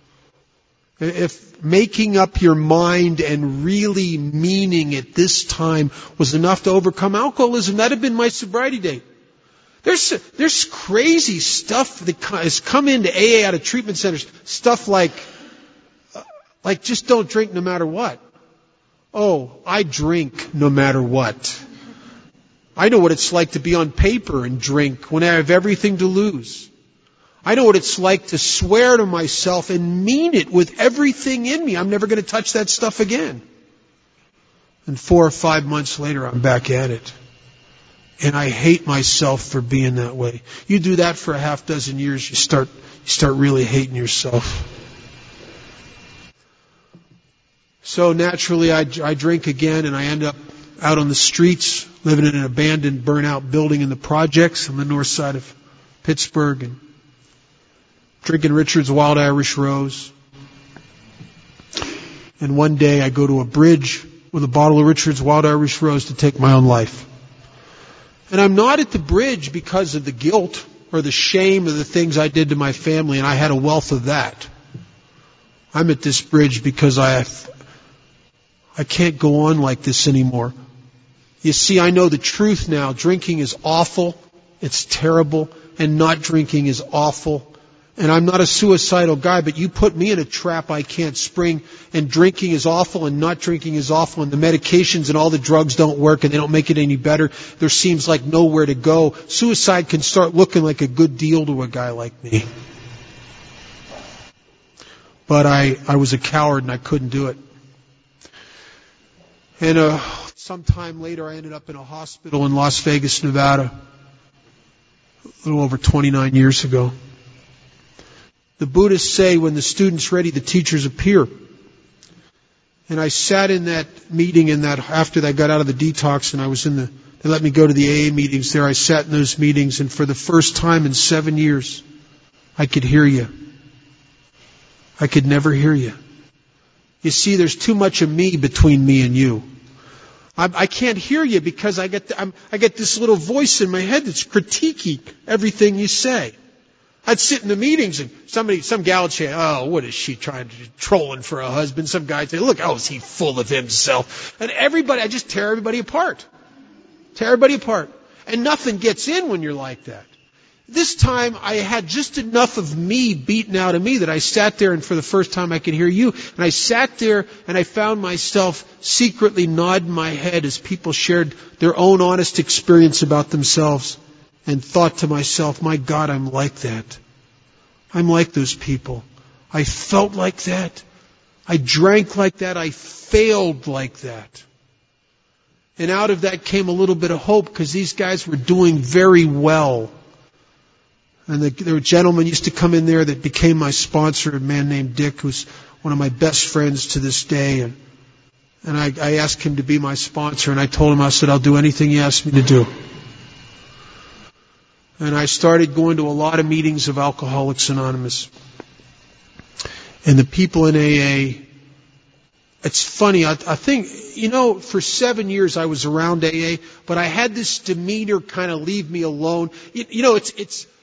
If making up your mind and really meaning it this time was enough to overcome alcoholism, that'd have been my sobriety date. There's crazy stuff that has come into AA out of treatment centers. Stuff like just don't drink no matter what. Oh, I drink no matter what. I know what it's like to be on paper and drink when I have everything to lose. I know what it's like to swear to myself and mean it with everything in me. I'm never going to touch that stuff again. And 4 or 5 months later, I'm back at it. And I hate myself for being that way. You do that for a half dozen years, you start really hating yourself. So naturally, I drink again, and I end up out on the streets, living in an abandoned, burnt-out building in the projects on the north side of Pittsburgh, and drinking Richard's Wild Irish Rose. And one day I go to a bridge with a bottle of Richard's Wild Irish Rose to take my own life. And I'm not at the bridge because of the guilt or the shame of the things I did to my family, and I had a wealth of that. I'm at this bridge because I can't go on like this anymore. You see, I know the truth now. Drinking is awful. It's terrible. And not drinking is awful. And I'm not a suicidal guy, but you put me in a trap I can't spring. And drinking is awful and not drinking is awful. And the medications and all the drugs don't work and they don't make it any better. There seems like nowhere to go. Suicide can start looking like a good deal to a guy like me. But I was a coward and I couldn't do it. And sometime later I ended up in a hospital in Las Vegas, Nevada, a little over 29 years ago. The Buddhists say when the student's ready, the teachers appear. And I sat in that meeting after I got out of the detox and I was they let me go to the AA meetings there. I sat in those meetings and for the first time in 7 years, I could hear you. I could never hear you. You see, there's too much of me between me and you. I can't hear you because I get this little voice in my head that's critiquing everything you say. I'd sit in the meetings and some gal would say, oh, what is she trolling for a husband? Some guy would say, look, oh, is he full of himself? And I just tear everybody apart. And nothing gets in when you're like that. This time I had just enough of me beaten out of me that I sat there and for the first time I could hear you. And I sat there and I found myself secretly nodding my head as people shared their own honest experience about themselves. And thought to myself, my God, I'm like that. I'm like those people. I felt like that. I drank like that. I failed like that. And out of that came a little bit of hope because these guys were doing very well. And there were gentlemen used to come in there that became my sponsor, a man named Dick, who's one of my best friends to this day. And I asked him to be my sponsor. And I told him, I said, I'll do anything you ask me to do. And I started going to a lot of meetings of Alcoholics Anonymous. And the people in AA, it's funny, I think, for 7 years I was around AA, but I had this demeanor kind of leave me alone.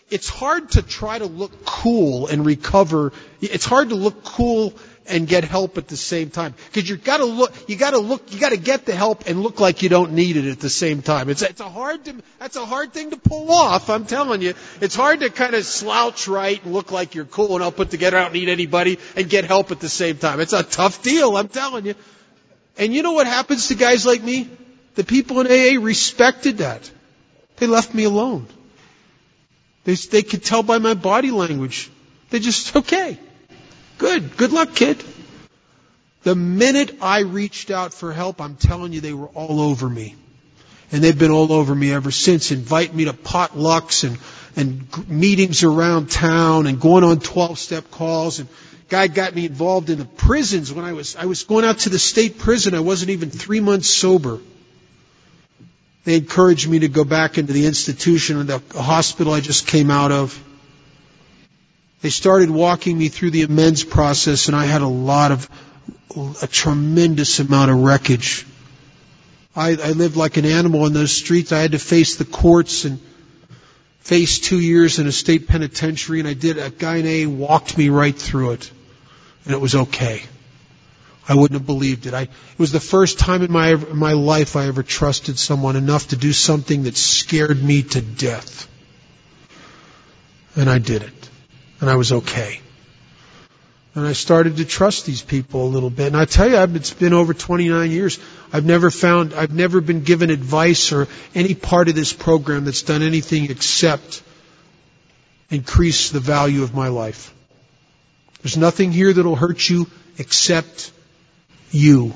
it's hard to try to look cool and recover. It's hard to look cool and get help at the same time. Because you gotta get the help and look like you don't need it at the same time. That's a hard thing to pull off, I'm telling you. It's hard to kind of slouch right and look like you're cool and I'll put together, I don't need anybody, and get help at the same time. It's a tough deal, I'm telling you. And you know what happens to guys like me? The people in AA respected that. They left me alone. They could tell by my body language. They just, okay. Good luck, kid. The minute I reached out for help, I'm telling you, they were all over me. And they've been all over me ever since, inviting me to potlucks and meetings around town and going on 12-step calls. And guy got me involved in the prisons when I was going out to the state prison. I wasn't even 3 months sober. They encouraged me to go back into the institution, the hospital I just came out of. They started walking me through the amends process, and I had a tremendous amount of wreckage. I lived like an animal in those streets. I had to face the courts and face 2 years in a state penitentiary, and a guy in AA walked me right through it, and it was okay. I wouldn't have believed it. It was the first time in my life I ever trusted someone enough to do something that scared me to death. And I did it. And I was okay. And I started to trust these people a little bit. And I tell you, it's been over 29 years. I've never been given advice or any part of this program that's done anything except increase the value of my life. There's nothing here that'll hurt you except you.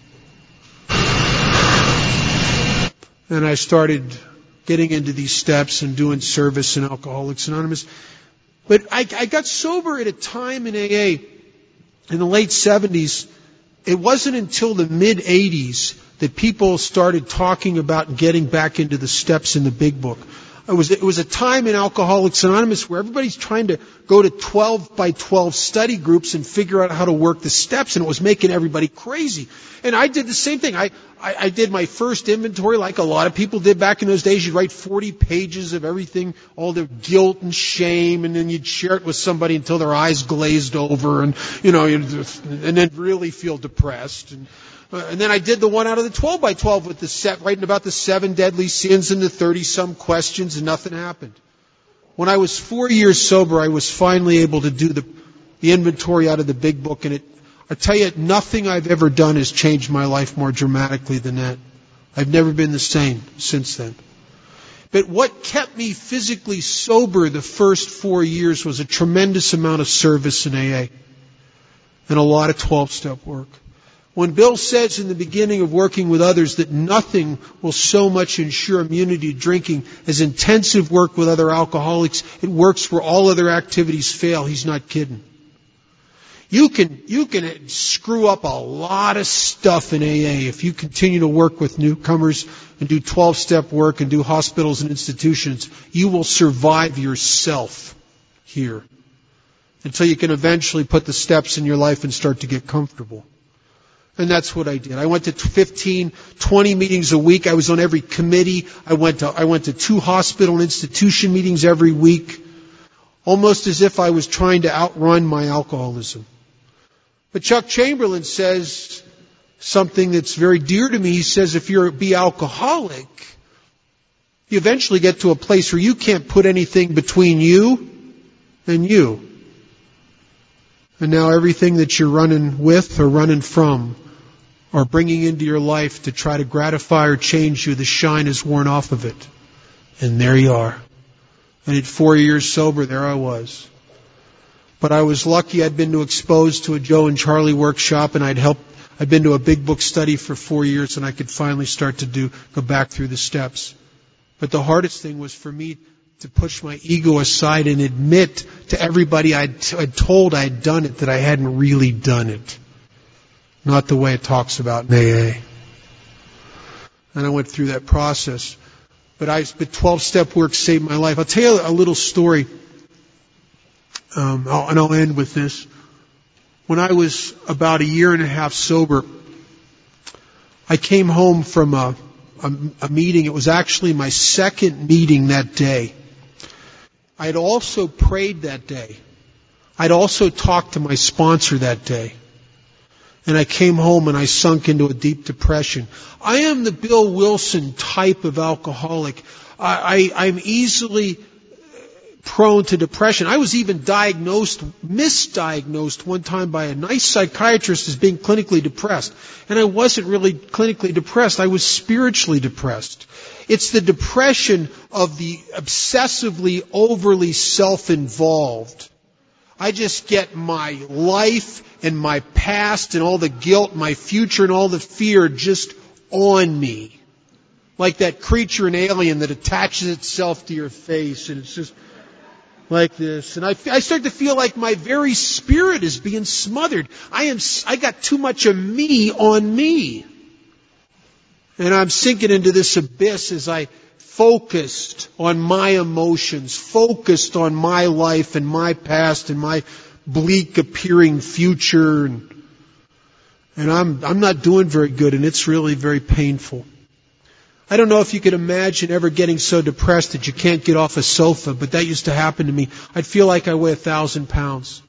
And I started getting into these steps and doing service in Alcoholics Anonymous. But I got sober at a time in AA in the late 70s. It wasn't until the mid-80s that people started talking about getting back into the steps in the Big Book. It was a time in Alcoholics Anonymous where everybody's trying to go to 12 by 12 study groups and figure out how to work the steps, and it was making everybody crazy. And I did the same thing. I did my first inventory like a lot of people did back in those days. You'd write 40 pages of everything, all the guilt and shame, and then you'd share it with somebody until their eyes glazed over, and and then really feel depressed. And then I did the one out of the 12 by 12 with the set, writing about the 7 deadly sins and the 30-some questions, and nothing happened. When I was 4 years sober, I was finally able to do the inventory out of the Big Book, and I tell you, nothing I've ever done has changed my life more dramatically than that. I've never been the same since then. But what kept me physically sober the first 4 years was a tremendous amount of service in AA and a lot of 12-step work. When Bill says in the beginning of working with others that nothing will so much ensure immunity to drinking as intensive work with other alcoholics, it works where all other activities fail, he's not kidding. You can screw up a lot of stuff in AA if you continue to work with newcomers and do 12-step work and do hospitals and institutions. You will survive yourself here until you can eventually put the steps in your life and start to get comfortable. And that's what I did. I went to 15, 20 meetings a week. I was on every committee. I went to 2 hospital and institution meetings every week, almost as if I was trying to outrun my alcoholism. But Chuck Chamberlain says something that's very dear to me. He says if you're be alcoholic, you eventually get to a place where you can't put anything between you and you. And now everything that you're running with or running from or bringing into your life to try to gratify or change you, the shine is worn off of it. And there you are. And at 4 years sober, there I was. But I was lucky. I'd been exposed to a Joe and Charlie workshop, and I'd been to a Big Book study for 4 years, and I could finally start to go back through the steps. But the hardest thing was for me to push my ego aside and admit to everybody I'd told I'd done it that I hadn't really done it. Not the way it talks about in AA. And I went through that process. But 12-step work saved my life. I'll tell you a little story, and I'll end with this. When I was about 1.5 years sober, I came home from a meeting. It was actually my second meeting that day. I'd also prayed that day. I'd also talked to my sponsor that day. And I came home and I sunk into a deep depression. I am the Bill Wilson type of alcoholic. I'm easily prone to depression. I was even misdiagnosed one time by a nice psychiatrist as being clinically depressed. And I wasn't really clinically depressed. I was spiritually depressed. It's the depression of the obsessively, overly self-involved. I just get my life and my past and all the guilt, my future and all the fear just on me. Like that creature in Alien that attaches itself to your face, and it's just like this. And I start to feel like my very spirit is being smothered. I got too much of me on me. And I'm sinking into this abyss as I focused on my emotions, focused on my life and my past and my bleak appearing future. And I'm not doing very good, and it's really very painful. I don't know if you could imagine ever getting so depressed that you can't get off a sofa, but that used to happen to me. I'd feel like I weigh 1,000 pounds.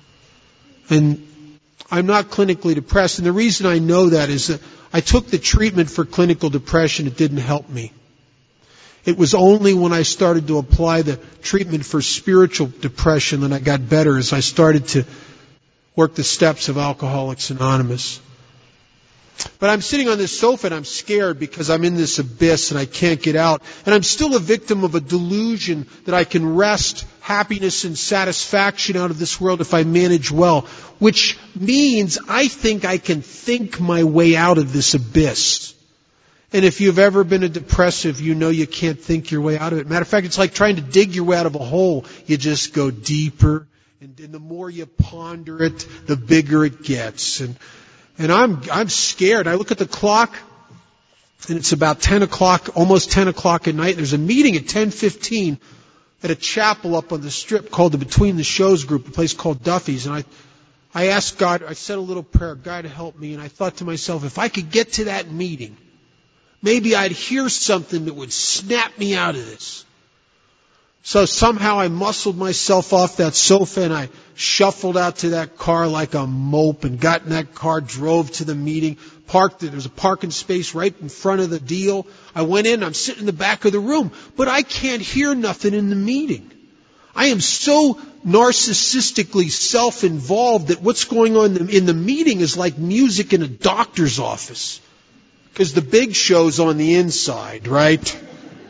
And I'm not clinically depressed, and the reason I know that is that I took the treatment for clinical depression. It didn't help me. It was only when I started to apply the treatment for spiritual depression that I got better, as I started to work the steps of Alcoholics Anonymous. But I'm sitting on this sofa and I'm scared because I'm in this abyss and I can't get out. And I'm still a victim of a delusion that I can wrest happiness and satisfaction out of this world if I manage well. Which means I think I can think my way out of this abyss. And if you've ever been a depressive, you know you can't think your way out of it. Matter of fact, it's like trying to dig your way out of a hole. You just go deeper. And the more you ponder it, the bigger it gets. And I'm scared. I look at the clock, and it's about 10 o'clock, almost 10 o'clock at night. There's a meeting at 10:15 at a chapel up on the Strip called the Between the Shows group, a place called Duffy's. And I asked God, I said a little prayer, God help me. And I thought to myself, if I could get to that meeting, maybe I'd hear something that would snap me out of this. So somehow I muscled myself off that sofa and I shuffled out to that car like a mope and got in that car, drove to the meeting, parked it. There's a parking space right in front of the deal. I went in, I'm sitting in the back of the room, but I can't hear nothing in the meeting. I am so narcissistically self-involved that what's going on in the meeting is like music in a doctor's office. Because the big show's on the inside, right?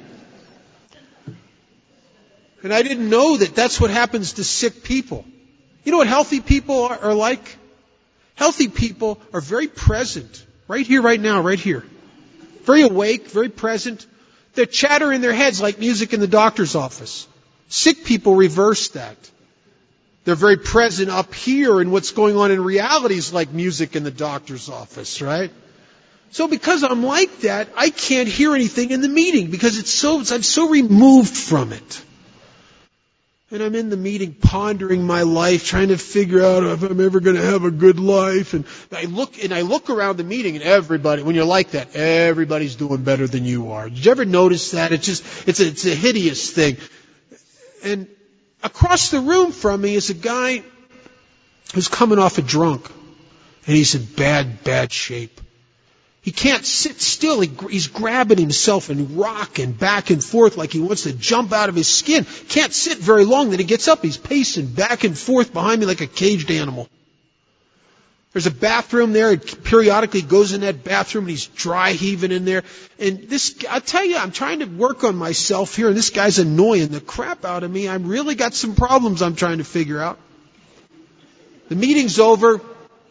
And I didn't know that that's what happens to sick people. You know what healthy people are like? Healthy people are very present. Right here, right now, right here. Very awake, very present. They're chatter in their heads like music in the doctor's office. Sick people reverse that. They're very present up here, and what's going on in reality is like music in the doctor's office, right? So because I'm like that, I can't hear anything in the meeting because I'm so removed from it. And I'm in the meeting pondering my life, trying to figure out if I'm ever going to have a good life. And I look around the meeting and everybody, when you're like that, everybody's doing better than you are. Did you ever notice that? It's a hideous thing. And across the room from me is a guy who's coming off a drunk. And he's in bad shape. He can't sit still. He's grabbing himself and rocking back and forth like he wants to jump out of his skin. Can't sit very long. Then he gets up. He's pacing back and forth behind me like a caged animal. There's a bathroom there. It periodically goes in that bathroom and he's dry heaving in there. And I tell you, I'm trying to work on myself here, and this guy's annoying the crap out of me. I've really got some problems I'm trying to figure out. The meeting's over.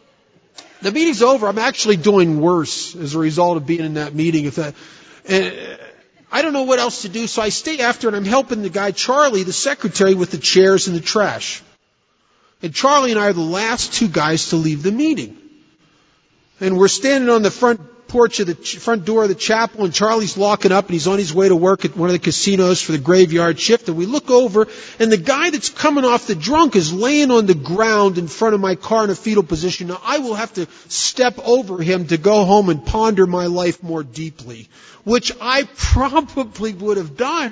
I'm actually doing worse as a result of being in that meeting. And I don't know what else to do, so I stay after, and I'm helping the guy, Charlie, the secretary, with the chairs and the trash. And Charlie and I are the last two guys to leave the meeting. And we're standing on the front porch of the front door of the chapel, and Charlie's locking up, and he's on his way to work at one of the casinos for the graveyard shift. And we look over, and the guy that's coming off the drunk is laying on the ground in front of my car in a fetal position. Now, I will have to step over him to go home and ponder my life more deeply, which I probably would have done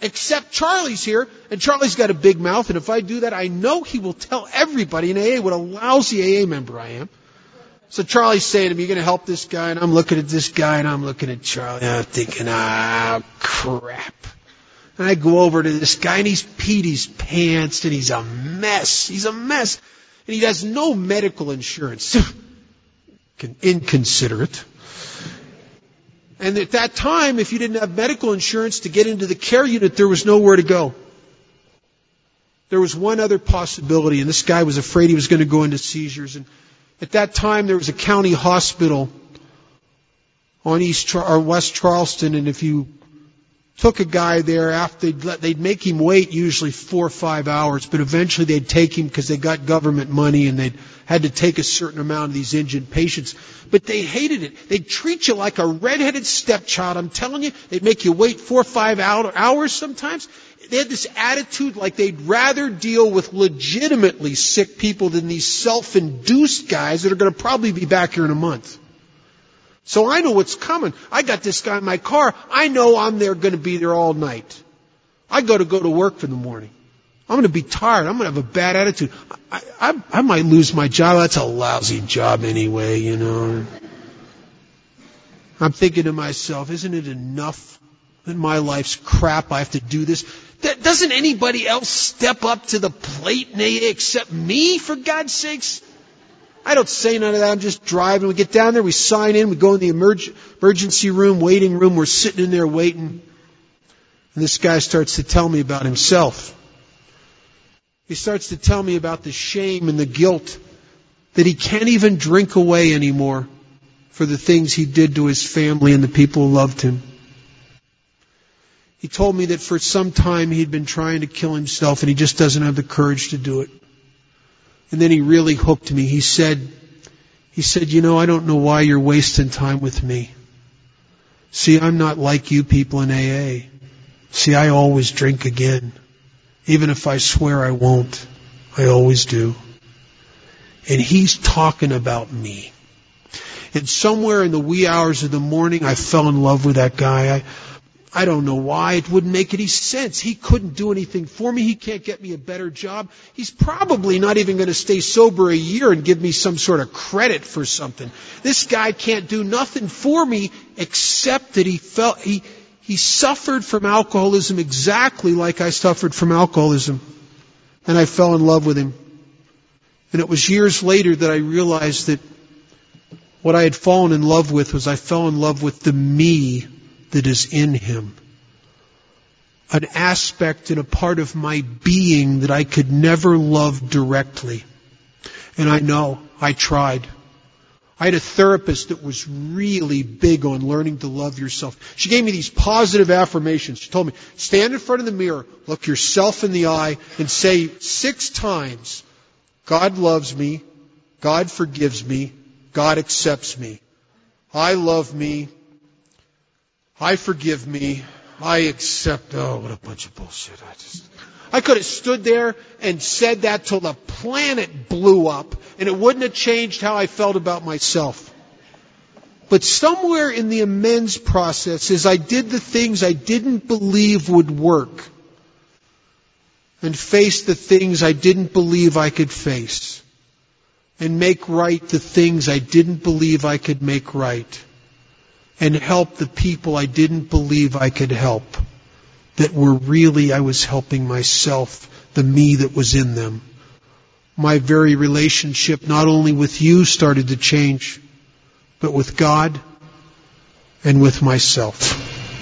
except Charlie's here, and Charlie's got a big mouth, and if I do that, I know he will tell everybody in AA what a lousy AA member I am. So Charlie's saying to me, you're going to help this guy? And I'm looking at this guy, and I'm looking at Charlie, and I'm thinking, crap. And I go over to this guy, and he's peed his pants, and he's a mess. He's a mess. And he has no medical insurance. Inconsiderate. And at that time, if you didn't have medical insurance to get into the care unit, there was nowhere to go. There was one other possibility, and this guy was afraid he was going to go into seizures. And at that time, there was a county hospital on West Charleston, and if you took a guy there, after they'd make him wait usually 4 or 5 hours, but eventually they'd take him because they got government money and they had to take a certain amount of these injured patients. But they hated it. They'd treat you like a redheaded stepchild. I'm telling you, they'd make you wait 4 or 5 hours sometimes. They had this attitude like they'd rather deal with legitimately sick people than these self-induced guys that are going to probably be back here in a month. So I know what's coming. I got this guy in my car. I know I'm going to be there all night. I go to work in the morning. I'm going to be tired. I'm going to have a bad attitude. I might lose my job. That's a lousy job anyway, you know. I'm thinking to myself, isn't it enough in my life's crap I have to do this? Doesn't anybody else step up to the plate in AA except me, for God's sakes? I don't say none of that. I'm just driving. We get down there, we sign in, we go in the emergency room, waiting room. We're sitting in there waiting. And this guy starts to tell me about himself. He starts to tell me about the shame and the guilt that he can't even drink away anymore for the things he did to his family and the people who loved him. He told me that for some time he'd been trying to kill himself and he just doesn't have the courage to do it. And then he really hooked me. He said, you know, I don't know why you're wasting time with me. See, I'm not like you people in AA. See, I always drink again. Even if I swear I won't, I always do. And he's talking about me. And somewhere in the wee hours of the morning, I fell in love with that guy. I don't know why. It wouldn't make any sense. He couldn't do anything for me. He can't get me a better job. He's probably not even going to stay sober a year and give me some sort of credit for something. This guy can't do nothing for me except that he suffered from alcoholism exactly like I suffered from alcoholism. And I fell in love with him. And it was years later that I realized that what I had fallen in love with was I fell in love with the me that is in him. An aspect and a part of my being that I could never love directly. And I know, I tried. I had a therapist that was really big on learning to love yourself. She gave me these positive affirmations. She told me, stand in front of the mirror, look yourself in the eye, and say 6 times, God loves me, God forgives me, God accepts me. I love me, I forgive me, I accept. Oh, what a bunch of bullshit. I could have stood there and said that till the planet blew up, and it wouldn't have changed how I felt about myself. But somewhere in the amends process, as I did the things I didn't believe would work, and faced the things I didn't believe I could face, and make right the things I didn't believe I could make right, and help the people I didn't believe I could help, that were really, I was helping myself, the me that was in them. My very relationship, not only with you, started to change, but with God and with myself.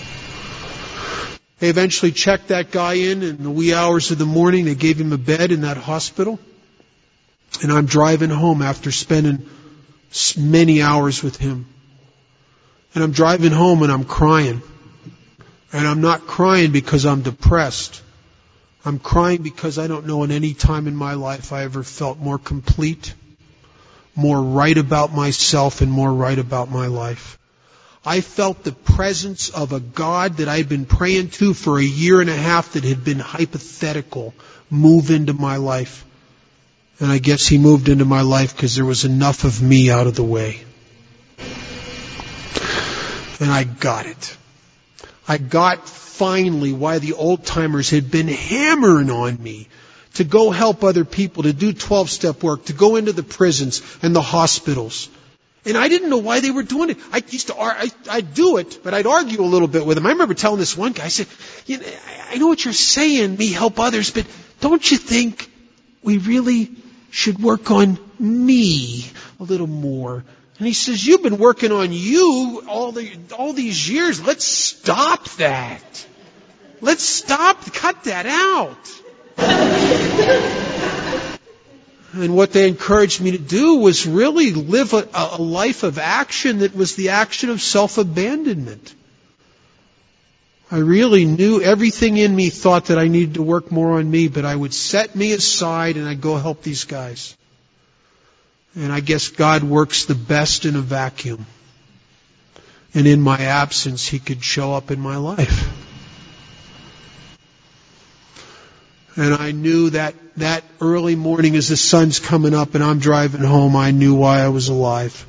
They eventually checked that guy in the wee hours of the morning. They gave him a bed in that hospital. And I'm driving home after spending many hours with him. And I'm driving home and I'm crying. And I'm not crying because I'm depressed. I'm crying because I don't know in any time in my life I ever felt more complete, more right about myself, and more right about my life. I felt the presence of a God that I had been praying to for 1.5 years that had been hypothetical move into my life. And I guess he moved into my life because there was enough of me out of the way. And I got it. I got finally why the old-timers had been hammering on me to go help other people, to do 12-step work, to go into the prisons and the hospitals. And I didn't know why they were doing it. I'd do it, but I'd argue a little bit with them. I remember telling this one guy, I said, I know what you're saying, me help others, but don't you think we really should work on me a little more? And he says, you've been working on you all these years. Let's stop that. Cut that out. And what they encouraged me to do was really live a life of action that was the action of self-abandonment. I really knew everything in me thought that I needed to work more on me, but I would set me aside and I'd go help these guys. And I guess God works the best in a vacuum. And in my absence, He could show up in my life. And I knew that early morning as the sun's coming up and I'm driving home, I knew why I was alive.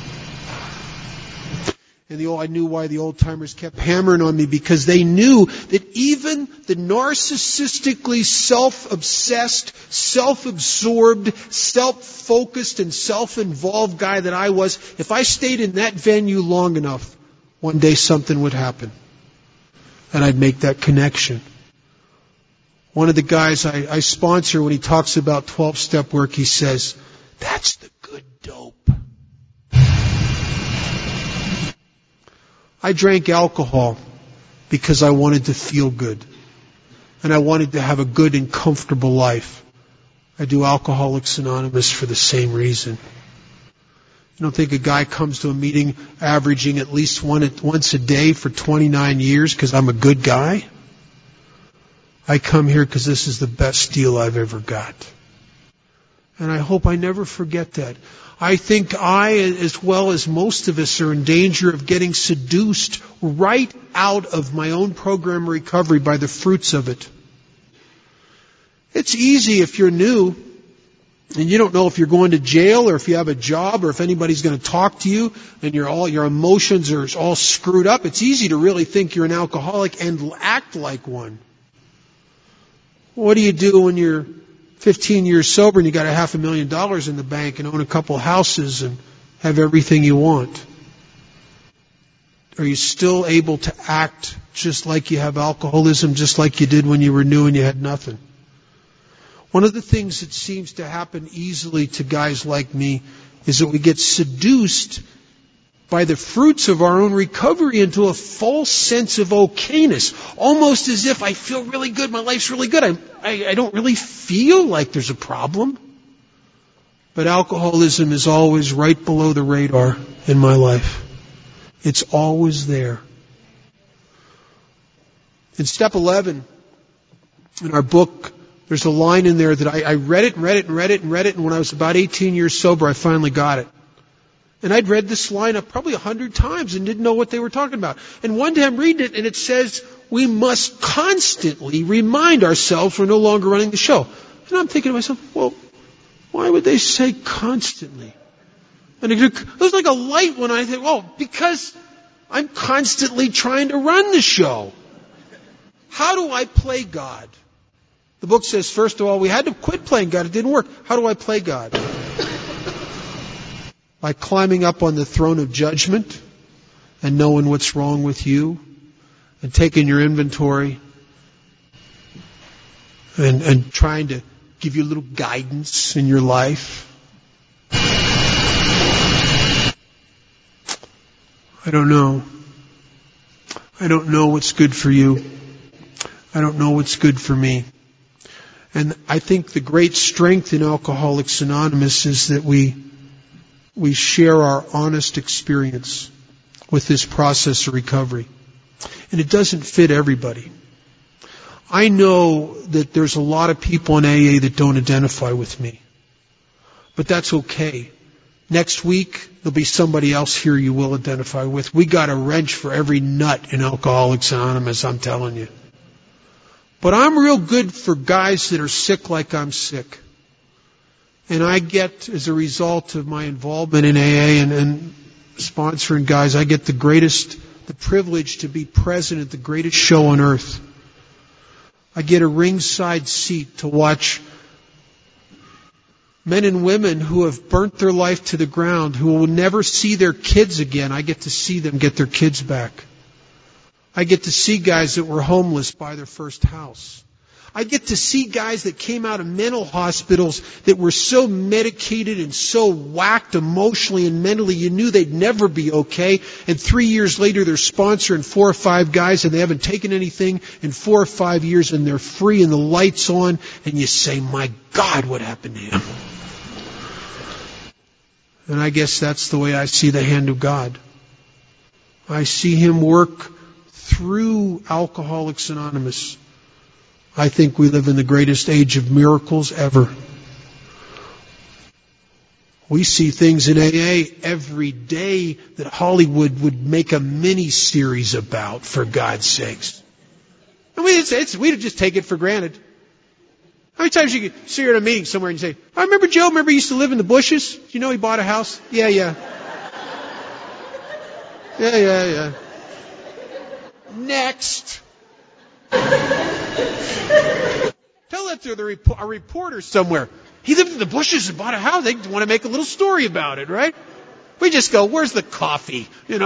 And I knew why the old-timers kept hammering on me, because they knew that even the narcissistically self-obsessed, self-absorbed, self-focused, and self-involved guy that I was, if I stayed in that venue long enough, one day something would happen. And I'd make that connection. One of the guys I sponsor, when he talks about 12-step work, he says, that's the good dope. I drank alcohol because I wanted to feel good. And I wanted to have a good and comfortable life. I do Alcoholics Anonymous for the same reason. You don't think a guy comes to a meeting averaging at least once a day for 29 years because I'm a good guy? I come here because this is the best deal I've ever got. And I hope I never forget that. I think I, as well as most of us, are in danger of getting seduced right out of my own program of recovery by the fruits of it. It's easy if you're new and you don't know if you're going to jail or if you have a job or if anybody's going to talk to you and your emotions are all screwed up. It's easy to really think you're an alcoholic and act like one. What do you do when you're 15 years sober and you got $500,000 in the bank and own a couple houses and have everything you want? Are you still able to act just like you have alcoholism, just like you did when you were new and you had nothing? One of the things that seems to happen easily to guys like me is that we get seduced by the fruits of our own recovery into a false sense of okayness. Almost as if I feel really good, my life's really good. I don't really feel like there's a problem. But alcoholism is always right below the radar in my life. It's always there. In step 11, in our book, there's a line in there that I read it, and when I was about 18 years sober, I finally got it. And I'd read this line up probably 100 times and didn't know what they were talking about. And one day I'm reading it and it says, we must constantly remind ourselves we're no longer running the show. And I'm thinking to myself, well, why would they say constantly? And it was like a light when I think, well, because I'm constantly trying to run the show. How do I play God? The book says, first of all, we had to quit playing God. It didn't work. How do I play God? By climbing up on the throne of judgment and knowing what's wrong with you and taking your inventory and trying to give you a little guidance in your life. I don't know. I don't know what's good for you. I don't know what's good for me. And I think the great strength in Alcoholics Anonymous is that we share our honest experience with this process of recovery. And it doesn't fit everybody. I know that there's a lot of people in AA that don't identify with me. But that's okay. Next week, there'll be somebody else here you will identify with. We got a wrench for every nut in Alcoholics Anonymous, I'm telling you. But I'm real good for guys that are sick like I'm sick. And I get, as a result of my involvement in AA and sponsoring guys, I get the greatest the privilege to be present at the greatest show on earth. I get a ringside seat to watch men and women who have burnt their life to the ground, who will never see their kids again. I get to see them get their kids back. I get to see guys that were homeless buy their first house. I get to see guys that came out of mental hospitals that were so medicated and so whacked emotionally and mentally, you knew they'd never be okay. And 3 years later, they're sponsoring 4 or 5 guys and they haven't taken anything in 4 or 5 years and they're free and the light's on. And you say, my God, what happened to him? And I guess that's the way I see the hand of God. I see Him work through Alcoholics Anonymous. I think we live in the greatest age of miracles ever. We see things in AA every day that Hollywood would make a mini-series about, for God's sakes. And we just take it for granted. How many times you see you're at a meeting somewhere and you say, I remember Joe, he used to live in the bushes? You know he bought a house? Yeah. Yeah. Next. Tell that to a reporter somewhere. He lived in the bushes and bought a house. They want to make a little story about it, right? We just go, where's the coffee? You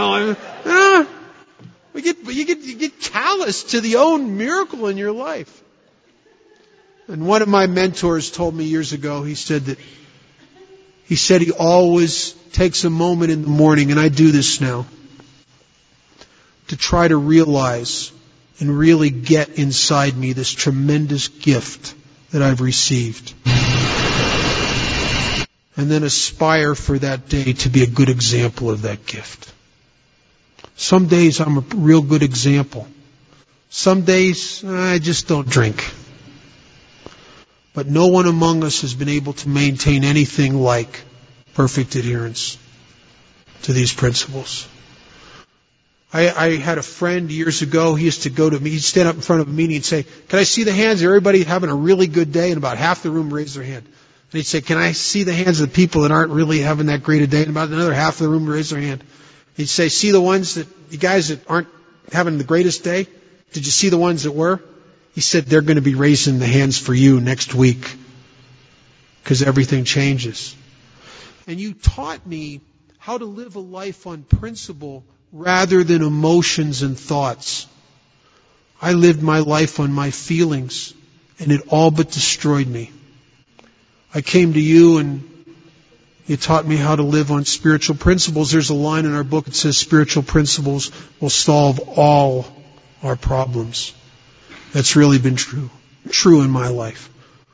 get callous to the own miracle in your life. And one of my mentors told me years ago, he said he always takes a moment in the morning, and I do this now, to try to realize and really get inside me this tremendous gift that I've received. And then aspire for that day to be a good example of that gift. Some days I'm a real good example. Some days I just don't drink. But no one among us has been able to maintain anything like perfect adherence to these principles. I had a friend years ago, he used to go to me, he'd stand up in front of a meeting and say, can I see the hands of everybody having a really good day? And about half the room raised their hand. And he'd say, can I see the hands of the people that aren't really having that great a day? And about another half of the room raised their hand. He'd say, see the guys that aren't having the greatest day? Did you see the ones that were? He said, they're going to be raising the hands for you next week. Because everything changes. And you taught me how to live a life on principle rather than emotions and thoughts. I lived my life on my feelings, and it all but destroyed me. I came to you, and you taught me how to live on spiritual principles. There's a line in our book that says spiritual principles will solve all our problems. That's really been true in my life.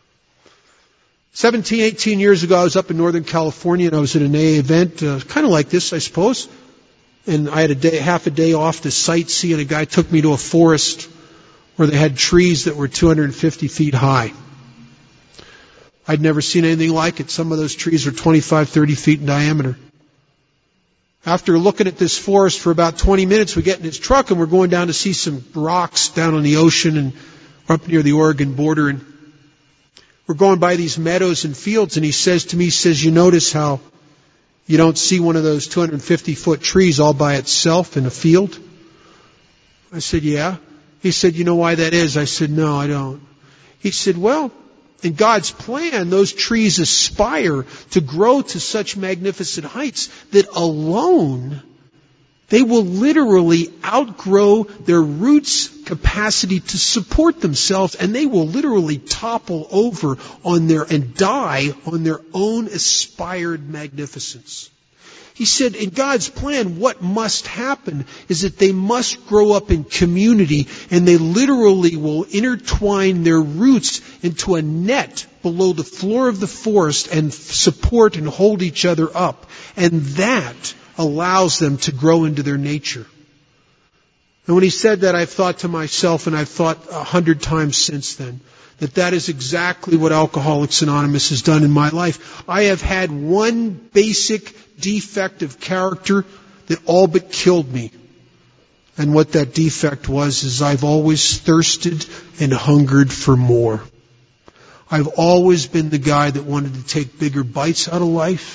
17, 18 years ago, I was up in Northern California, and I was at an AA event, kind of like this, I suppose. And I had half a day off to sightsee, and a guy took me to a forest where they had trees that were 250 feet high. I'd never seen anything like it. Some of those trees were 25, 30 feet in diameter. After looking at this forest for about 20 minutes, we get in his truck and we're going down to see some rocks down on the ocean and up near the Oregon border. And we're going by these meadows and fields, and he says to me, you notice how you don't see one of those 250-foot trees all by itself in a field? I said, yeah. He said, you know why that is? I said, no, I don't. He said, well, in God's plan, those trees aspire to grow to such magnificent heights that alone they will literally outgrow their roots' capacity to support themselves, and they will literally topple over and die on their own aspired magnificence. He said, in God's plan, what must happen is that they must grow up in community, and they literally will intertwine their roots into a net below the floor of the forest and support and hold each other up. And that allows them to grow into their nature. And when he said that, I've thought to myself, and I've thought 100 times since then, that is exactly what Alcoholics Anonymous has done in my life. I have had one basic defect of character that all but killed me. And what that defect was is I've always thirsted and hungered for more. I've always been the guy that wanted to take bigger bites out of life.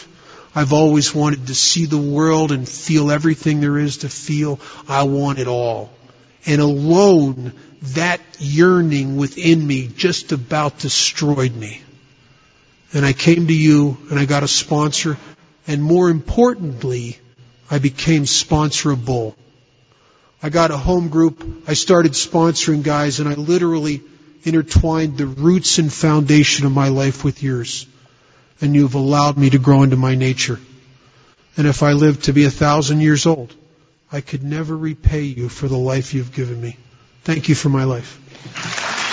I've always wanted to see the world and feel everything there is to feel. I want it all. And alone, that yearning within me just about destroyed me. And I came to you and I got a sponsor. And more importantly, I became sponsorable. I got a home group. I started sponsoring guys, and I literally intertwined the roots and foundation of my life with yours. And you've allowed me to grow into my nature. And if I live to be 1,000 years old, I could never repay you for the life you've given me. Thank you for my life.